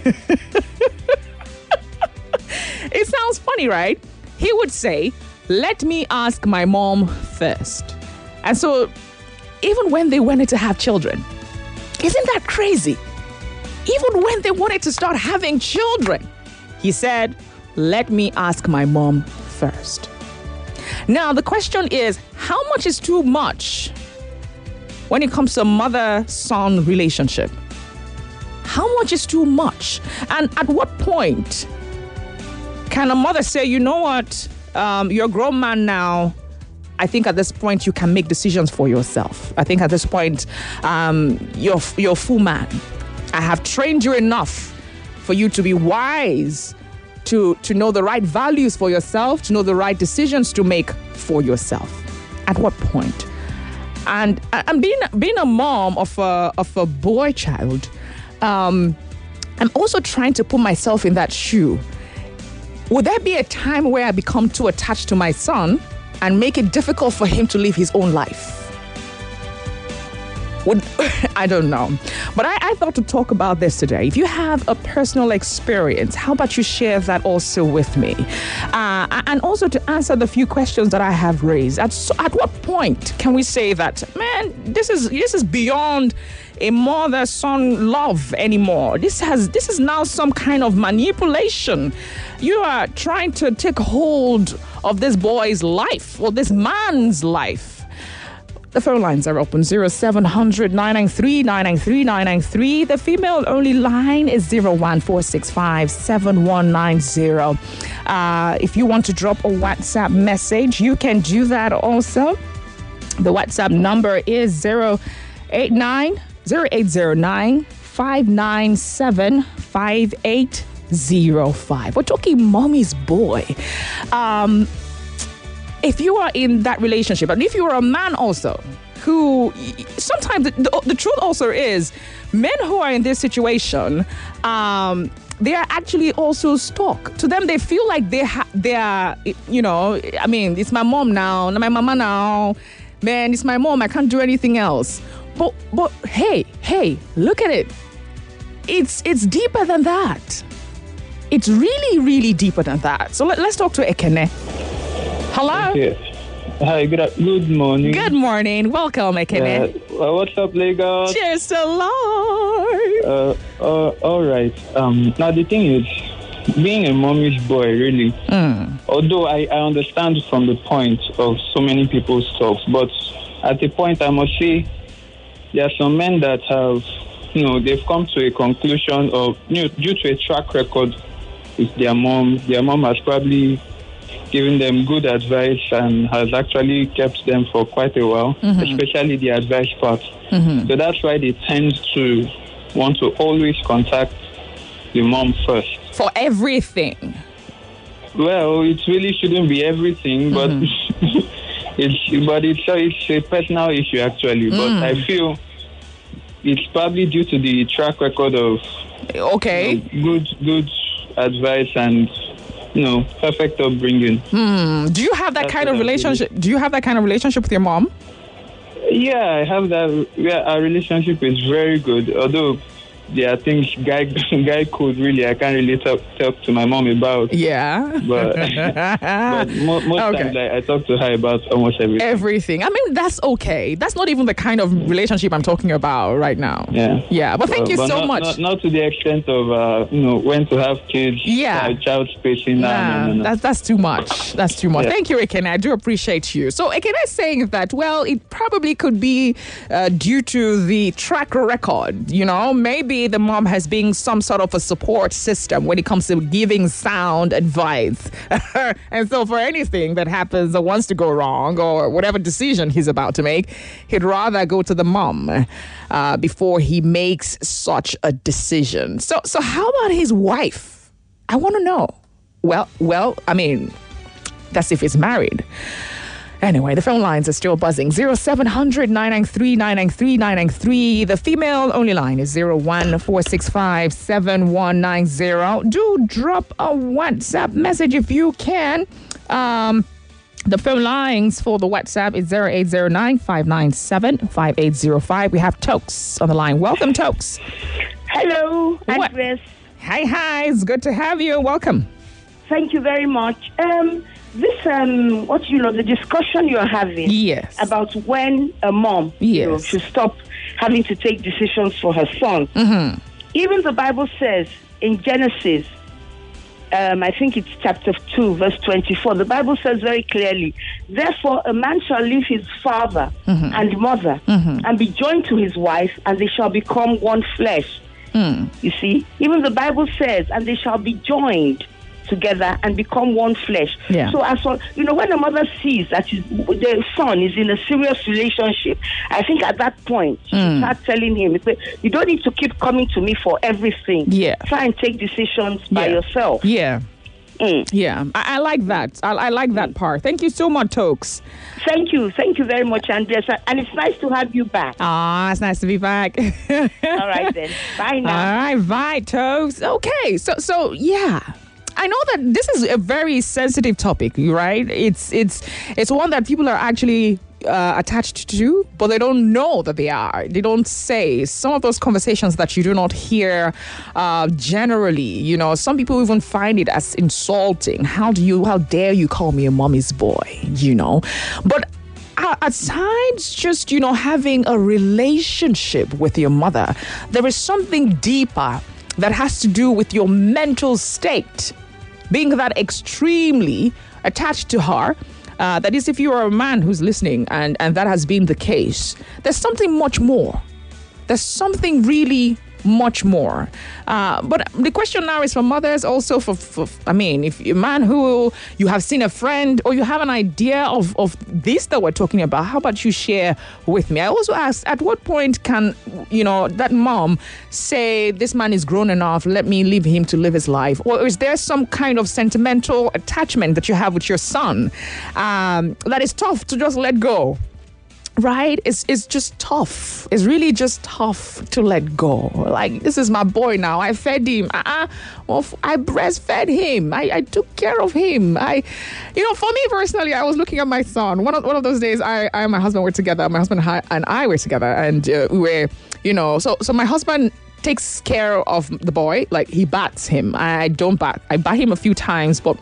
It sounds funny, right? He would say, let me ask my mom first. And so even when they wanted to have children, isn't that crazy? Even when they wanted to start having children, he said, let me ask my mom first. Now, the question is, how much is too much when it comes to a mother-son relationship? How much is too much? And at what point can a mother say, you know what, um, you're a grown man now. I think at this point you can make decisions for yourself. I think at this point um, you're, you're a full man. I have trained you enough for you to be wise, to, to know the right values for yourself, to know the right decisions to make for yourself. At what point? And and being being a mom of a of a boy child, um, I'm also trying to put myself in that shoe. Would there be a time where I become too attached to my son and make it difficult for him to live his own life? Would, I don't know. But I, I thought to talk about this today. If you have a personal experience, how about you share that also with me? Uh, and also to answer the few questions that I have raised. At, so at what point can we say that, man, this is this is beyond a mother-son love anymore? This has this is now some kind of manipulation. You are trying to take hold of this boy's life or this man's life. The phone lines are open, zero seven hundred, nine nine three, nine nine three, nine nine three. The female-only line is zero one four six five, seven one nine zero. Uh, if you want to drop a WhatsApp message, you can do that also. The WhatsApp number is zero eight nine, zero eight zero nine, five nine seven, five eight zero five. We're talking mommy's boy. Um... If you are in that relationship, and if you are a man also, who sometimes the, the, the truth also is, men who are in this situation, um, they are actually also stuck. To them, they feel like they ha- they are, you know, I mean, it's my mom now, my mama now, man, it's my mom, I can't do anything else. But but hey, hey, look at it. It's it's deeper than that. It's really, really deeper than that. So let, let's talk to Ekene. Hello. Okay. Hi, good good morning. Good morning. Welcome, Ekene. Uh, uh, what's up, Lagos? Cheers to life. Uh, uh, all right. Um, now, the thing is, being a mommy's boy, really, mm. although I, I understand from the point of so many people's talks, but at the point, I must say, there are some men that have, you know, they've come to a conclusion of, you know, due to a track record with their mom, their mom has probably given them good advice and has actually kept them for quite a while, mm-hmm. especially the advice part. Mm-hmm. So that's why they tend to want to always contact the mom first. For everything? Well, it really shouldn't be everything, but mm-hmm. it's but it's, it's a personal issue actually. Mm. But I feel it's probably due to the track record of okay, you know, good good advice and, you know, perfect upbringing. Hmm. Do you have that That's kind of relationship? Do you have that kind of relationship with your mom? Yeah, I have that. Yeah, our relationship is very good. Although there are things guy guy code really I can't really talk, talk to my mom about. Yeah. But, but mo- most Okay. times I, I talk to her about almost everything. Everything. I mean, that's okay. That's not even the kind of relationship I'm talking about right now. Yeah. Yeah. But thank Uh, you but so not, much. Not, not to the extent of uh, you know when to have kids. Yeah. Uh, child spacing. Nah, Nah, no, no, no. that's that's too much. That's too much. Yeah. Thank you, Ekene. I do appreciate you. So Ekene is saying that, well, it probably could be uh, due to the track record. You know, maybe the mom has been some sort of a support system when it comes to giving sound advice. And so for anything that happens or wants to go wrong or whatever decision he's about to make, he'd rather go to the mom uh, before he makes such a decision. So, so how about his wife? I want to know. Well, well, I mean, that's if he's married. Anyway, the phone lines are still buzzing. zero seven hundred nine nine three nine nine three nine nine three. The female only line is zero one four six five seven one nine zero. Do drop a WhatsApp message if you can. Um, the phone lines for the WhatsApp is zero eight zero nine five nine seven five eight zero five. We have Tokes on the line. Welcome, Tokes. Hello, Andres. Hi, hi. It's good to have you. Welcome. Thank you very much. Um, this, um, what you know, the discussion you're having yes. about when a mom you know, Yes. should stop having to take decisions for her son. Mm-hmm. Even the Bible says in Genesis, um, I think it's chapter two, verse twenty-four, the Bible says very clearly, therefore a man shall leave his father Mhm. and mother Mhm. and be joined to his wife, and they shall become one flesh. Mm. You see, even the Bible says, and they shall be joined together and become one flesh. Yeah. So as for, you know, when a mother sees that his, the son is in a serious relationship, I think at that point she Mm. start telling him, you don't need to keep coming to me for everything. Yeah. Try and take decisions by Yeah. yourself. Yeah. Mm. Yeah. I, I like that. I, I like that part. Thank you so much, Tokes. Thank you. Thank you very much, Andres. And it's nice to have you back. Ah, it's nice to be back. All right then. Bye now. All right, bye, Tokes. Okay, so so yeah. I know that this is a very sensitive topic, right? It's it's it's one that people are actually uh, attached to, but they don't know that they are. They don't say some of those conversations that you do not hear uh, generally. You know, some people even find it as insulting. How do you? How dare you call me a mommy's boy? You know, but at times, just, you know, having a relationship with your mother, there is something deeper that has to do with your mental state. Being that extremely attached to her, uh, that is, if you are a man who's listening and, and that has been the case, there's something much more. There's something really much more. Uh, but the question now is for mothers, also for, for, I mean, if you're a man who you have seen a friend or you have an idea of, of this that we're talking about, how about you share with me? I also asked, at what point can, you know, that mom say, this man is grown enough, let me leave him to live his life? Or is there some kind of sentimental attachment that you have with your son um, that is tough to just let go? Right? It's it's just tough. It's really just tough to let go. Like, this is my boy now. I fed him. Uh-uh. Well, I breastfed him. I, I took care of him. I, you know, for me personally, I was looking at my son. One of one of those days, I, I and my husband were together. My husband and I were together, and uh, we were, you know, so so my husband takes care of the boy. Like, he bats him. I don't bat. I bat him a few times, but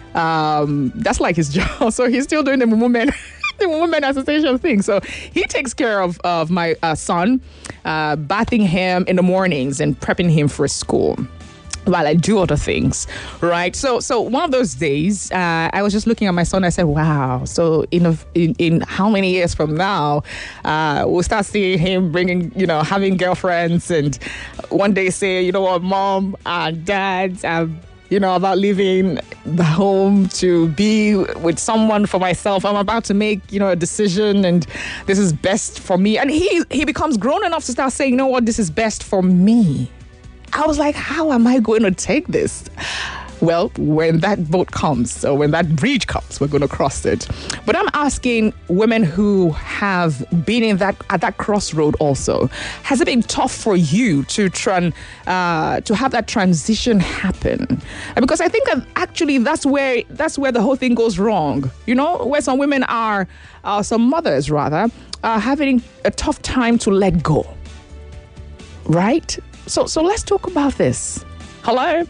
um, that's like his job. So he's still doing the movement. The women association thing. So he takes care of, of my uh, son, uh, bathing him in the mornings and prepping him for school while I do other things, right? So so one of those days, uh, I was just looking at my son. I said, wow, so in, a, in in how many years from now, uh, we'll start seeing him bringing, you know, having girlfriends, and one day say, you know what, mom and dad, um, you know, about leaving the home to be with someone for myself. I'm about to make, you know, a decision, and this is best for me. And he he becomes grown enough to start saying, you know what, this is best for me. I was like, how am I going to take this? Well, when that boat comes, or when that bridge comes, we're going to cross it. But I'm asking women who have been in that at that crossroad also. Has it been tough for you to tran, uh, to have that transition happen? Because I think that actually that's where that's where the whole thing goes wrong. You know, where some women are, uh, some mothers rather, are having a tough time to let go. Right? so, so let's talk about this. Hello.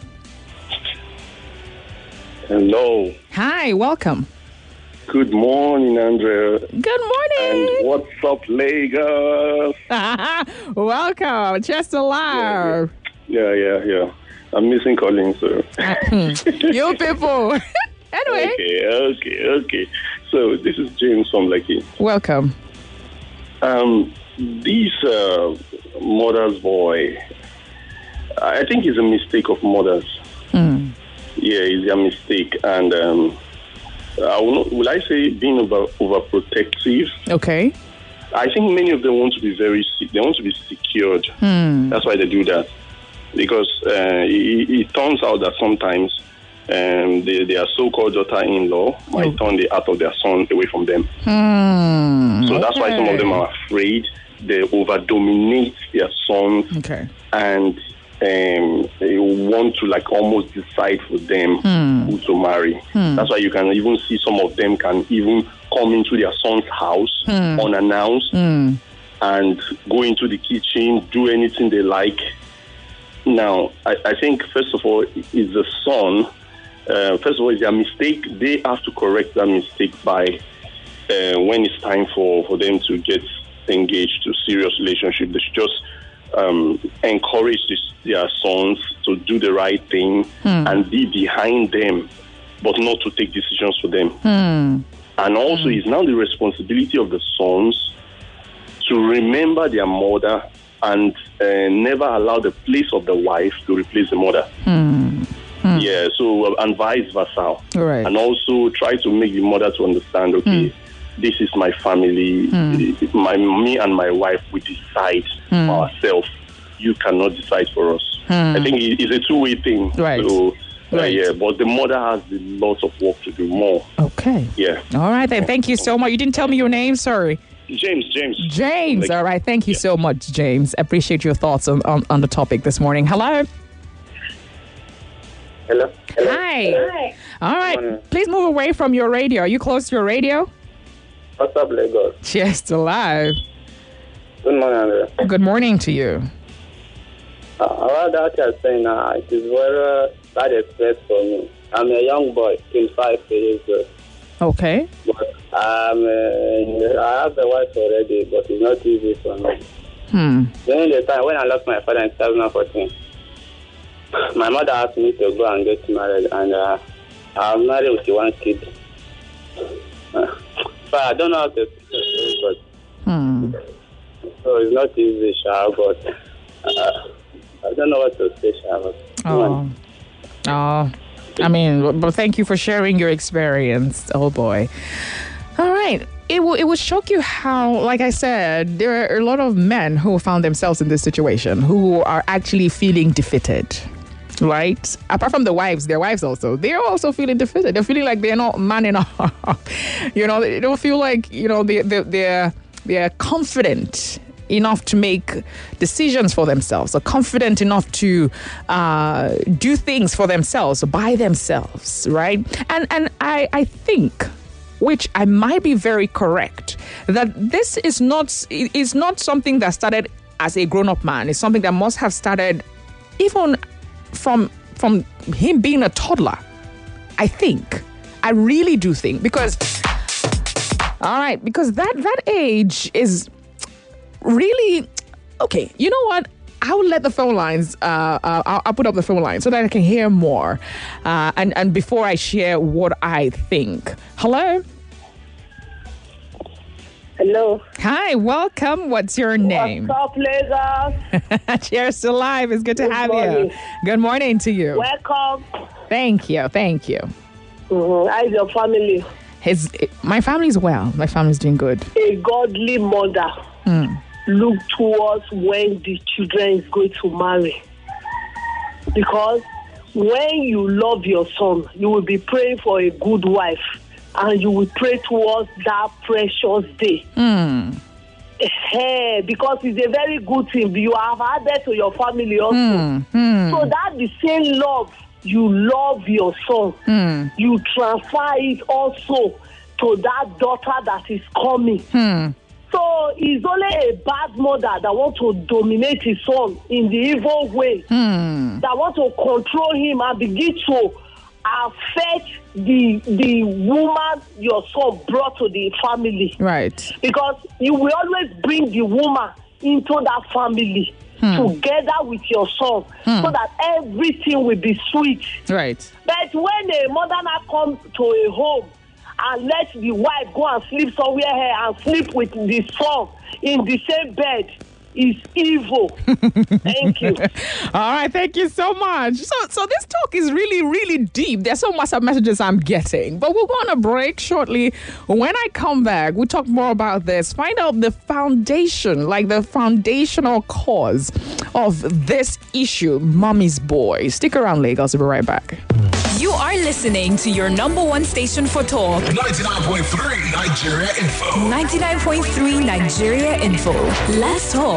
Hello. Hi, welcome. Good morning, Andrea. Good morning. And what's up, Lagos? Welcome. Just alive. Yeah, yeah, yeah. I'm missing Colin, sir. You people. Anyway. Okay, okay, okay. So this is James from Lekki. Welcome. Um, this uh, mother's boy, I think it's a mistake of mothers. Mm. Yeah, it's a mistake, and um, I will, not, will I say being over overprotective? Okay. I think many of them want to be very sick. They want to be secured. Mm. That's why they do that, because uh, it, it turns out that sometimes um, they, their so-called daughter-in-law might oh. turn the heart of their son away from them. Mm. So okay. that's why some of them are afraid. They over-dominate their sons, okay. and um, they want to like almost decide for them mm. who to marry. Mm. That's why you can even see some of them can even come into their son's house mm. unannounced mm. and go into the kitchen, do anything they like. Now, I, I think, first of all, it's the son. Uh, first of all, it's their mistake. They have to correct that mistake by uh, when it's time for, for them to get engaged to serious relationship. They should just um, encourage this, their sons to do the right thing mm. and be behind them, but not to take decisions for them. Mm. And also, mm. it's now the responsibility of the sons to remember their mother and uh, never allow the place of the wife to replace the mother. Mm. Mm. Yeah, so, uh, and vice versa. Right. And also try to make the mother to understand, okay, mm. this is my family. Mm. My, me and my wife, we decide mm. ourselves. You cannot decide for us. Mm. I think it's a two-way thing. Right. So, uh, right. yeah, but the mother has a lot of work to do more. Okay. Yeah. All right, then. Thank you so much. You didn't tell me your name. Sorry. James, James. James. Like, all right. Thank you yeah. so much, James. Appreciate your thoughts on, on, on the topic this morning. Hello. Hello. Hello. Hi. Hi. All right. Please move away from your radio. Are you close to your radio? What's up, Lagos? Just alive. Good morning, Andrea. Good morning to you. Uh, about that you're saying, uh, it is very uh, bad experience for me. I'm a young boy, twenty-five years old. Okay. But um, uh, I have a wife already, but it's not easy for me. Hmm. During the time when I lost my father in two thousand fourteen, my mother asked me to go and get married, and uh, I'm married with one kid. Uh, so I don't know how to say, but hmm. so it's not easy, Sha, but uh, I don't know what to say, Sha. But oh. Oh. I mean, but thank you for sharing your experience. Oh boy. All right. It will it will shock you how, like I said, there are a lot of men who found themselves in this situation who are actually feeling defeated. Right? Apart from the wives, their wives also, they're also feeling defeated. They're feeling like they're not man enough. You know, they don't feel like, you know, they they they're they're confident enough to make decisions for themselves, or confident enough to uh, do things for themselves, by themselves, right? And and I, I think, which I might be very correct, that this is not is not something that started as a grown-up man. It's something that must have started even from from him being a toddler. I think. I really do think. Because, all right, because that that age is really, okay, you know what? I will let the phone lines, uh, uh, I'll, I'll put up the phone lines so that I can hear more. Uh, and, and before I share what I think. Hello? Hello. Hi, welcome. What's your name? What's up, Lagos? Cheers to life. It's good to good have morning. you. Good morning to you. Welcome. Thank you. Thank you. Mm-hmm. How's your family? His, my family's well. My family's doing good. A godly mother. Mm. Look towards when the children is going to marry. Because when you love your son, you will be praying for a good wife, and you will pray towards that precious day. Mm. Hey, because it's a very good thing. You have added to your family also. Mm. Mm. So that the same love you love your son, mm. you transfer it also to that daughter that is coming. Mm. So he's only a bad mother that wants to dominate his son in the evil way, Hmm. that wants to control him and begin to affect the the woman your son brought to the family. Right. Because you will always bring the woman into that family Hmm. together with your son Hmm. so that everything will be sweet. Right. But when a mother now comes to a home and let the wife go and sleep somewhere here and sleep with the son in the same bed, is evil. Thank you. All right, thank you so much. So, so this talk is really, really deep. There's so much of messages I'm getting, but we'll go on a break shortly. When I come back, we'll talk more about this. Find out the foundation, like the foundational cause of this issue, Mommy's Boy. Stick around, Lagos. We'll be right back. You are listening to your number one station for talk. ninety-nine point three Nigeria Info. ninety-nine point three Nigeria Info. Let's talk.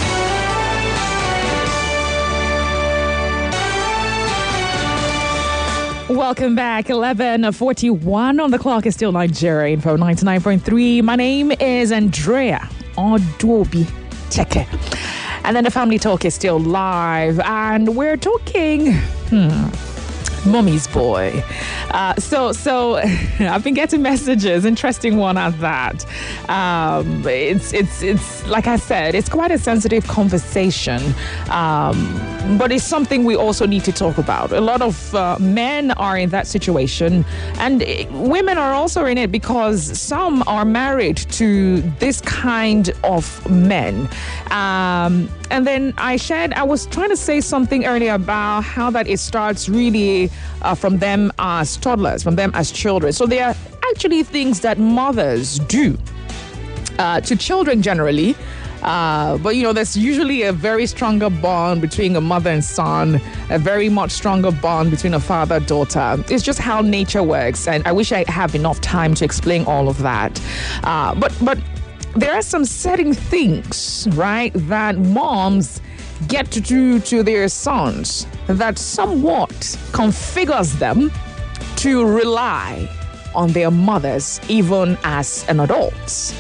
Welcome back. eleven forty-one on the clock is still Nigeria Info ninety-nine point three. My name is Andrea Odobi Cheke. And then the family talk is still live. And we're talking... Hmm. Mommy's Boy. Uh, so, so I've been getting messages. Interesting one at that. Um, it's, it's, it's like I said, it's quite a sensitive conversation, um, but it's something we also need to talk about. A lot of uh, men are in that situation, and it, women are also in it because some are married to this kind of men. Um, and then I shared, I was trying to say something earlier about how that it starts really uh, from them as toddlers, from them as children. So there are actually things that mothers do uh, to children generally. Uh, but, you know, there's usually a very stronger bond between a mother and son, a very much stronger bond between a father daughter. It's just how nature works. And I wish I have enough time to explain all of that. Uh, but, but there are some setting things, right, that moms get to do to their sons that somewhat configures them to rely on their mothers even as an adult.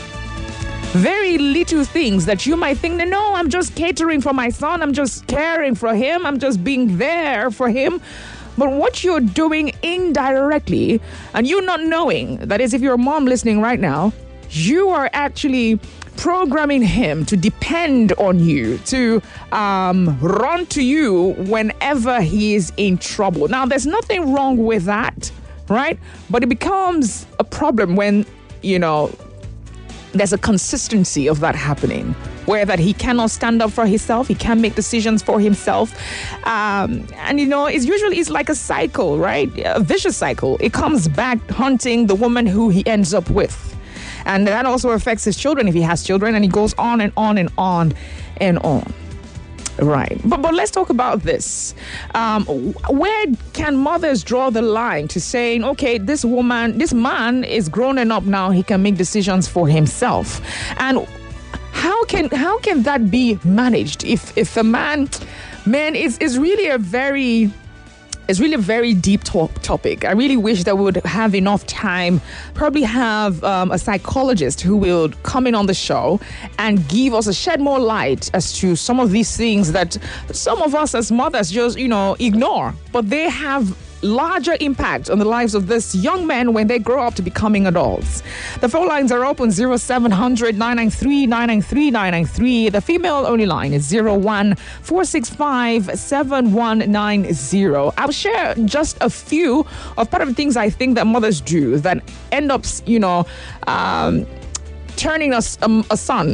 Very little things that you might think, no, I'm just catering for my son, I'm just caring for him, I'm just being there for him. But what you're doing indirectly, and you not knowing, that is, if you're a mom listening right now, you are actually programming him to depend on you, to um, run to you whenever he is in trouble. Now, there's nothing wrong with that, right? But it becomes a problem when, you know, there's a consistency of that happening, where that he cannot stand up for himself, he can't make decisions for himself. Um, and, you know, it's usually it's like a cycle, right? A vicious cycle. It comes back hunting the woman who he ends up with. And that also affects his children if he has children, and he goes on and on and on and on. Right. But but let's talk about this. Um, where can mothers draw the line to saying, okay, this woman, this man is grown up now, he can make decisions for himself? And how can how can that be managed if if a man, man, is is really a very... It's really a very deep talk topic. I really wish that we would have enough time, probably have um, a psychologist who will come in on the show and give us a shed more light as to some of these things that some of us as mothers just, you know, ignore. But they have larger impact on the lives of these young men when they grow up to becoming adults. The phone lines are open zero seven hundred nine nine three nine nine three nine nine three. The female only line is zero one four six five seven one nine zero. I'll share just a few of part of the things I think that mothers do that end up, you know, um, turning us um, a son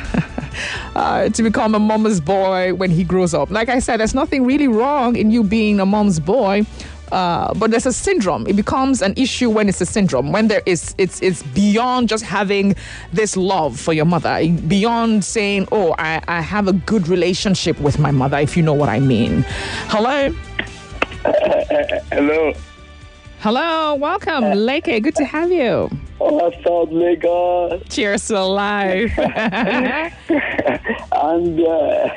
uh, to become a mama's boy when he grows up. Like I said, there's nothing really wrong in you being a mom's boy. Uh, but there's a syndrome. It becomes an issue when it's a syndrome, when there is, it's it's beyond just having this love for your mother, beyond saying, oh, I, I have a good relationship with my mother, if you know what I mean. Hello? Uh, uh, hello. Hello, welcome, uh, Leke. Good to have you. What's up, Lagos? Cheers to life. And uh,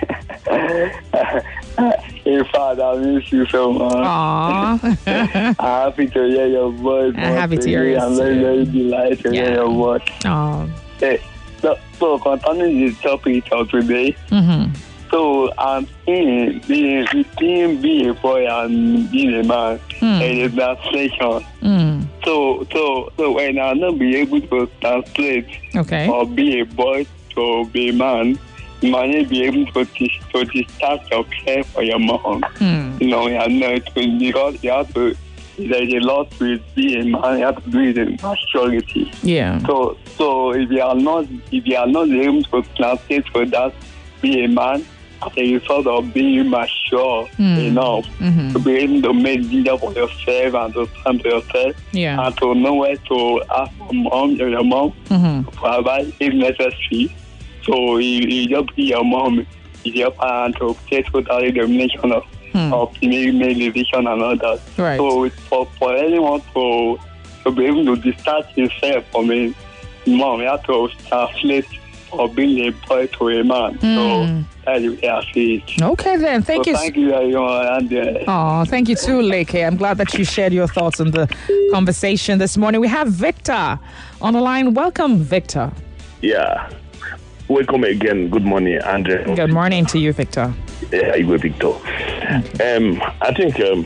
in fact, I miss you so much. Aww. I'm happy to hear your voice. I'm happy to hear you. I'm very, very delighted to yeah. hear your voice. Aww. Hey, so, so concerning the topic of today, Mm-hmm. so I'm seeing being, being, being a boy and being a man, Mm. and it's translation. Mm. So, so, so when I not be able to translate Okay. or be a boy to be a man, you might not be able to teach, to discharge your care for your mom. Mm. You know, and uh, because you have to, there's a lot with being a man, you have to do it in maturity. Yeah. So, so if you are not, if you are not able to translate for that, be a man, as a result of being mature Mm. enough Mhm. to be able to make decisions for yourself and to stand for yourself, Yeah. and to know where to ask for mom or your mom Mm-hmm. for advice if necessary. So you, you just be your mom, is your parent to take total determination of Hmm. of make, make decision and all that. Right. So it's for for anyone to to be able to discharge himself from a mom, you have to translate or being a boy to a man. Mm. So that's the way I see it. Okay, then. Thank so you. Thank you very much. And, uh, Oh, thank you too, Leke. I'm glad that you shared your thoughts on the conversation this morning. We have Victor on the line. Welcome, Victor. Yeah. Welcome again. Good morning, Andre. Good morning to you, Victor. Yeah, Igwe Victor. Um, I think um,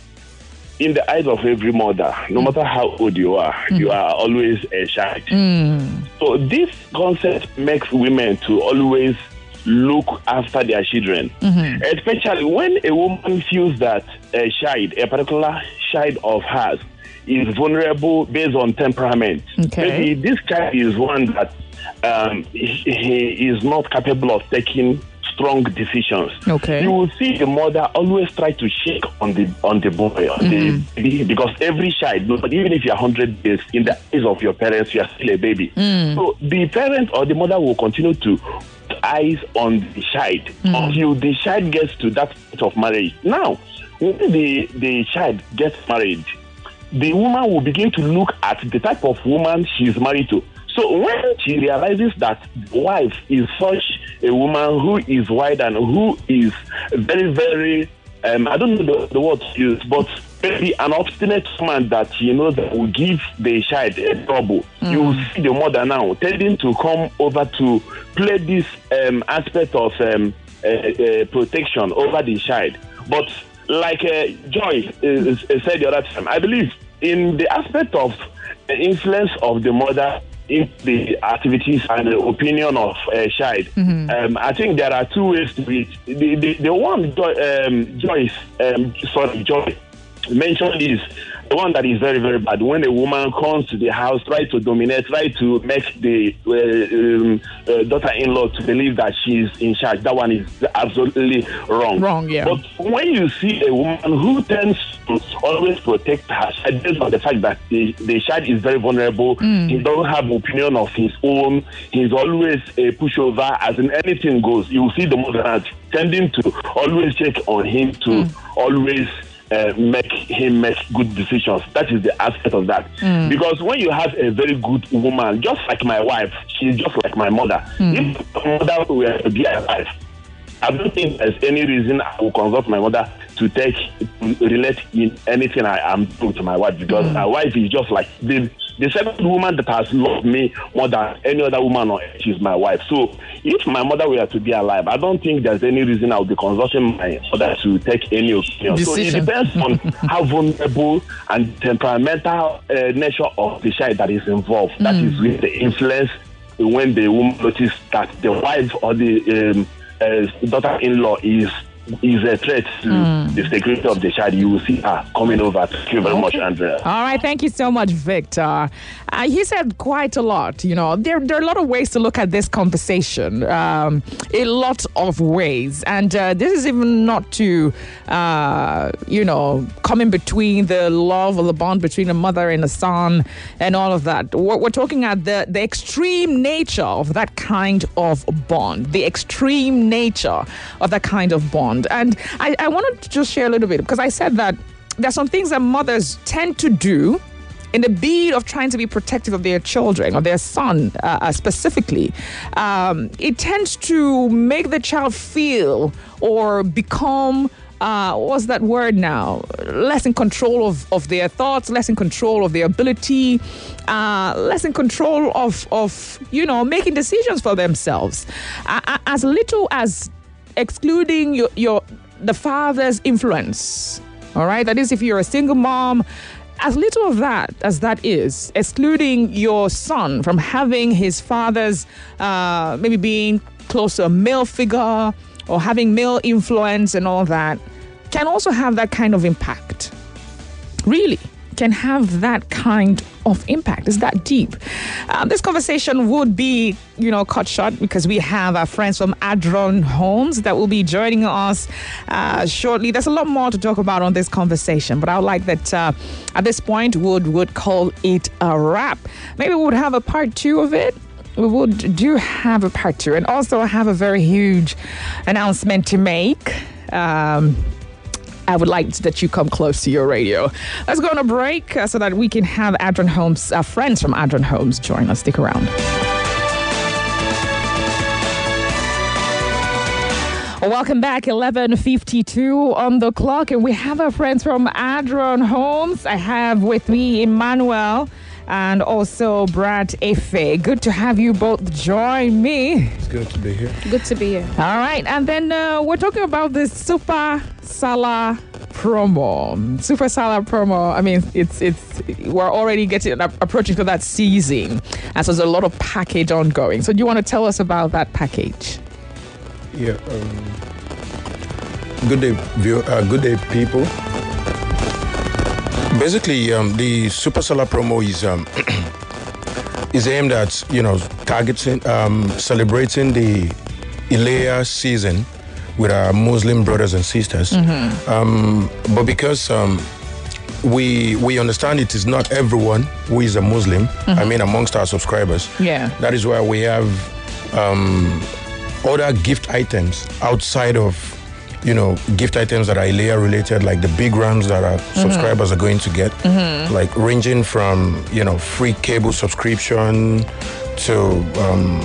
in the eyes of every mother, no matter how old you are, you are always a child. Mm. So this concept makes women to always look after their children, Mhm. especially when a woman feels that a child, a particular child of hers, is vulnerable based on temperament. Okay. Maybe this child is one that um, he, he is not capable of taking strong decisions. Okay. You will see the mother always try to shake on the on the boy, on the baby, because every child, but even if you're one hundred days, in the eyes of your parents, you are still a baby. Mm. So the parent or the mother will continue to put eyes on the child Mm. until the child gets to that point of marriage. Now, when the, the child gets married, the woman will begin to look at the type of woman she's married to. So when she realizes that the wife is such a woman who is wide and who is very, very, um, I don't know the, the word to use, but maybe an obstinate woman that you know that will give the child a trouble. Mm. You will see the mother now tending to come over to play this um, aspect of um, uh, uh, protection over the child. But like uh, Joy uh, uh, said the other time, I believe in the aspect of the influence of the mother in the activities and the opinion of a child. Mm-hmm. Um, I think there are two ways to it. The, the, the one Joy, um, Joyce, um, sorry, Joy mentioned is the one that is very, very bad. When a woman comes to the house, try to dominate, try to make the uh, um, uh, daughter-in-law to believe that she's in charge. That one is absolutely wrong. Wrong, yeah. But when you see a woman who tends to always protect her child based on the fact that the, the child is very vulnerable, Mm. he don't have opinion of his own, he's always a pushover, as in anything goes, you will see the mother tending to always check on him to always Uh, make him make good decisions. That is the aspect of that. Mm. Because when you have a very good woman, just like my wife, she's just like my mother. Mm. If my mother were to be alive, I don't think there's any reason I will consult my mother to take to relate in anything I am doing to my wife, because Mm. my wife is just like the the second woman that has loved me more than any other woman on earth is my wife. So if my mother were to be alive, I don't think there's any reason I would be consulting my mother to take any opinion. So it Decision. depends on how vulnerable and temperamental uh, nature of the child that is involved. That Mm. is with the influence when the woman notices that the wife or the um, uh, daughter-in-law is is a threat to Mm. the security of the child. You will see her coming over. Thank you very much, Andrea. All right, thank you so much, Victor. Uh, he said quite a lot. You know, there, there are a lot of ways to look at this conversation, um, a lot of ways. And uh, this is even not to, uh, you know, come in between the love or the bond between a mother and a son and all of that. We're, we're talking at the, the extreme nature of that kind of bond, the extreme nature of that kind of bond. And I, I wanted to just share a little bit, because I said that there are some things that mothers tend to do in the bid of trying to be protective of their children or their son uh, uh, specifically. Um, it tends to make the child feel or become uh, what's that word now? Less in control of, of their thoughts, less in control of their ability, uh, less in control of, of, you know, making decisions for themselves. Uh, as little as excluding your, your the father's influence. All right. That is, if you're a single mom, as little of that as that is, excluding your son from having his father's uh, maybe being close to a male figure or having male influence and all that, can also have that kind of impact. Really can have that kind of impact. It's that deep. Um, this conversation would be, you know, cut short because we have our friends from Adron Homes that will be joining us uh, shortly. There's a lot more to talk about on this conversation, but I would like that uh, at this point would would call it a wrap. Maybe we would have a part two of it. We would do have a part two, and also have a very huge announcement to make. Um, I would like that you come close to your radio. Let's go on a break uh, so that we can have Adron Homes, our friends from Adron Homes, join us. Stick around. Welcome back, eleven fifty-two on the clock, and we have our friends from Adron Homes. I have with me Emmanuel and also Brad Efe. Good to have you both join me. It's good to be here. Good to be here. All right, and then uh, we're talking about this Super Salah promo. Super Salah promo. I mean, it's it's we're already getting approaching to that season, and so there's a lot of package ongoing. So, do you want to tell us about that package? Yeah. Um, good day, view. Uh, good day, people. Basically, um, the Super Salah promo is um, is aimed at, you know, targeting, um, celebrating the Ilayah season with our Muslim brothers and sisters. Mm-hmm. Um, but because um, we we understand it is not everyone who is a Muslim, mm-hmm. I mean, amongst our subscribers. Yeah. That is why we have um, other gift items outside of, you know, gift items that are Ilayah related, like the big rounds that our mm-hmm. subscribers are going to get, mm-hmm. like ranging from, you know, free cable subscription to um,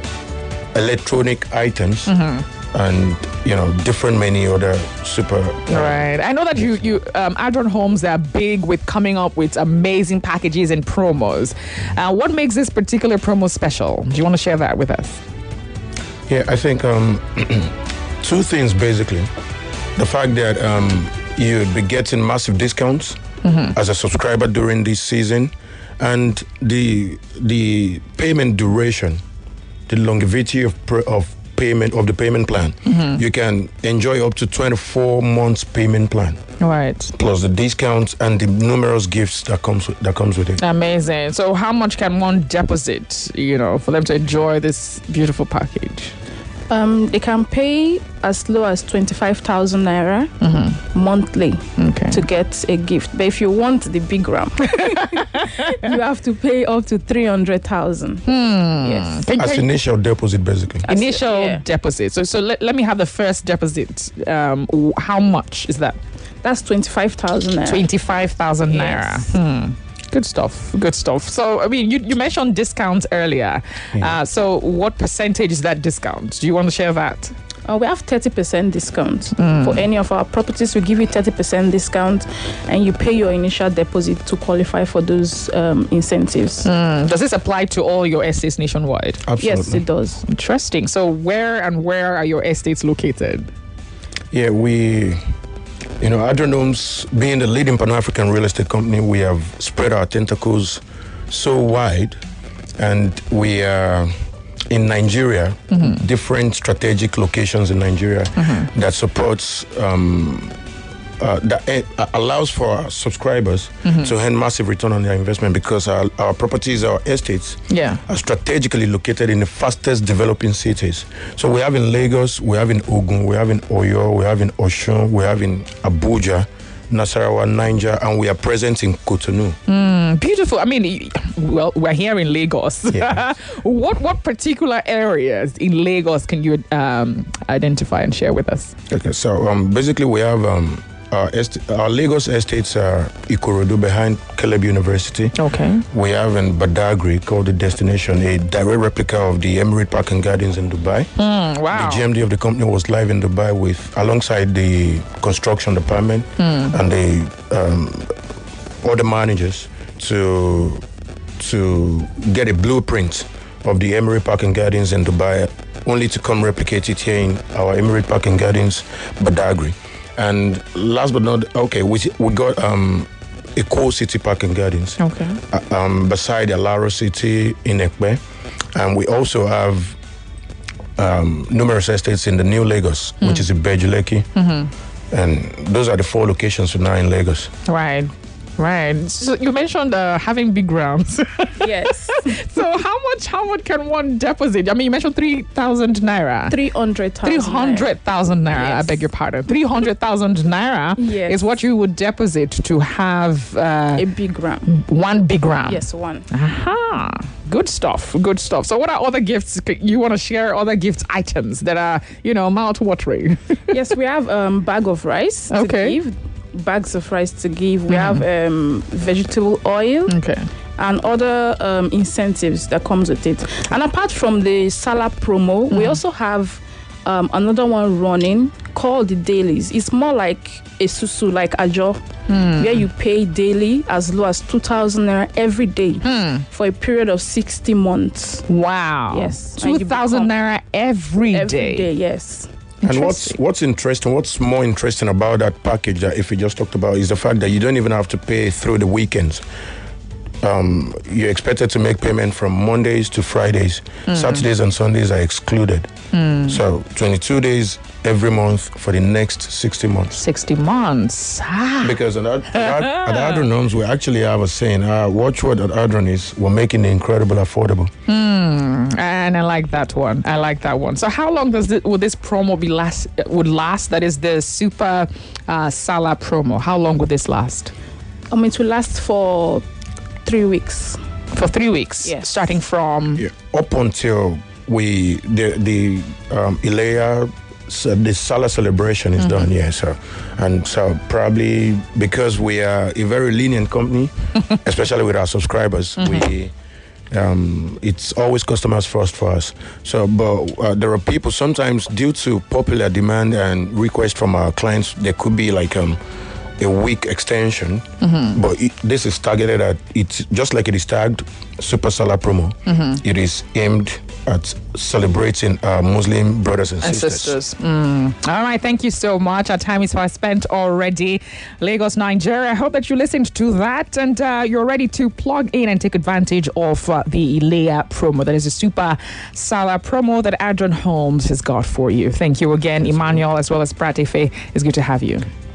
electronic items. Mm-hmm. And, you know, different many other super. Uh, right. I know that you, you um, Adron Homes are big with coming up with amazing packages and promos. Uh, what makes this particular promo special? Do you want to share that with us? Yeah, I think um, two things, basically. The fact that um, you'd be getting massive discounts mm-hmm. as a subscriber during this season, and the the payment duration, the longevity of pr- of payment of the payment plan. Mm-hmm. You can enjoy up to twenty-four months payment plan. Right. Plus the discounts and the numerous gifts that comes with, that comes with it. Amazing. So how much can one deposit, you know, for them to enjoy this beautiful package? Um, they can pay as low as twenty-five thousand naira mm-hmm. monthly okay. to get a gift. But if you want the big ram, you have to pay up to three hundred thousand. Hmm. Yes. As initial deposit, basically. As initial yeah. deposit. So, so let, let me have the first deposit. Um, how much is that? That's twenty-five thousand naira. twenty-five thousand yes. naira. Hmm. Good stuff. Good stuff. So, I mean, you, you mentioned discounts earlier. Yeah. Uh, so, what percentage is that discount? Do you want to share that? Uh, we have thirty percent discount. Mm. For any of our properties, we give you thirty percent discount, and you pay your initial deposit to qualify for those um, incentives. Mm. Does this apply to all your estates nationwide? Absolutely. Yes, it does. Interesting. So, where and where are your estates located? Yeah, we... You know, Adron Homes, being the leading Pan-African real estate company, we have spread our tentacles so wide, and we are in Nigeria, mm-hmm. different strategic locations in Nigeria mm-hmm. that supports, um, uh, that uh, allows for our subscribers mm-hmm. to earn massive return on their investment, because our, our properties, our estates yeah. are strategically located in the fastest developing cities. So we have in Lagos, we have in Ogun, we have in Oyo, we have in Osun, we have in Abuja, Nasarawa, Niger, and we are present in Cotonou. Mm, beautiful. I mean, well, we're here in Lagos. Yeah. what what particular areas in Lagos can you um, identify and share with us? Okay, so um, basically we have um, our, est- our Lagos estates are Ikorodu behind Caleb University. Okay. We have in Badagry called the Destination, a direct replica of the Emirate Park and Gardens in Dubai. Mm, wow. The G M D of the company was live in Dubai with alongside the construction department Mm. and the um, other managers to to get a blueprint of the Emirate Park and Gardens in Dubai, only to come replicate it here in our Emirate Park and Gardens, Badagry. And last but not, okay, we we got um, a Core City Park and Gardens. Okay. Uh, um, beside Alaro City in Ekpe. And we also have um, numerous estates in the New Lagos, Mm. which is in Bejuleki. Mm-hmm. And those are the four locations for now in Lagos. Right. Right. So you mentioned uh, having big grounds. Yes. So how much? How much can one deposit? I mean, you mentioned three thousand naira. Three hundred thousand. Three hundred thousand naira. I Yes. beg your pardon. Three hundred thousand naira Yes. is what you would deposit to have uh, a big ram. One big ram. Yes, one. Aha. Good stuff. Good stuff. So, what are other gifts you want to share? Other gift items that are, you know, mouth-watering. Yes, we have um bag of rice Okay. to give. Bags of rice to give. We Mhm. have um, vegetable oil. Okay. And other um, incentives that comes with it. And apart from the Salah promo, we also have um, another one running called the dailies. It's more like a susu, like ajo, Hmm. where you pay daily as low as two thousand naira every day for a period of sixty months. Wow. Yes. two thousand naira every day. Every day, yes. And what's what's interesting, what's more interesting about that package that if we just talked about is the fact that you don't even have to pay through the weekends. Um, you're expected to make payment from Mondays to Fridays. Mm. Saturdays and Sundays are excluded. Mm. So twenty-two days every month for the next sixty months. sixty months. Ah. Because at, at, at Adron Homes, we actually have a saying, uh, watch what at Adron is, we're making the incredible affordable. Hmm. And I like that one. I like that one. So, how long does it, would this promo be last? Would last? That is the Super uh, Salah promo. How long would this last? Um, it will last for three weeks. For three weeks. Yes. Starting from Yeah, up until we the the um, Ilea, so the Salah celebration is Mhm. done. Yeah, so and so probably because we are a very lenient company, especially with our subscribers, Mhm. we. Um, it's always customers first for us. So, but uh, there are people sometimes due to popular demand and request from our clients, there could be like um, a week extension. Mhm. But it, this is targeted at it's just like it is tagged Super Salah promo. Mhm. It is aimed at celebrating our Muslim brothers and, and sisters. sisters. Mm. All right, thank you so much. Our time is fast spent already. Lagos, Nigeria. I hope that you listened to that and uh, you're ready to plug in and take advantage of uh, the Ilea promo. That is a Super Salah promo that Adron Homes has got for you. Thank you again, Emmanuel, as well as Pratife. It's good to have you.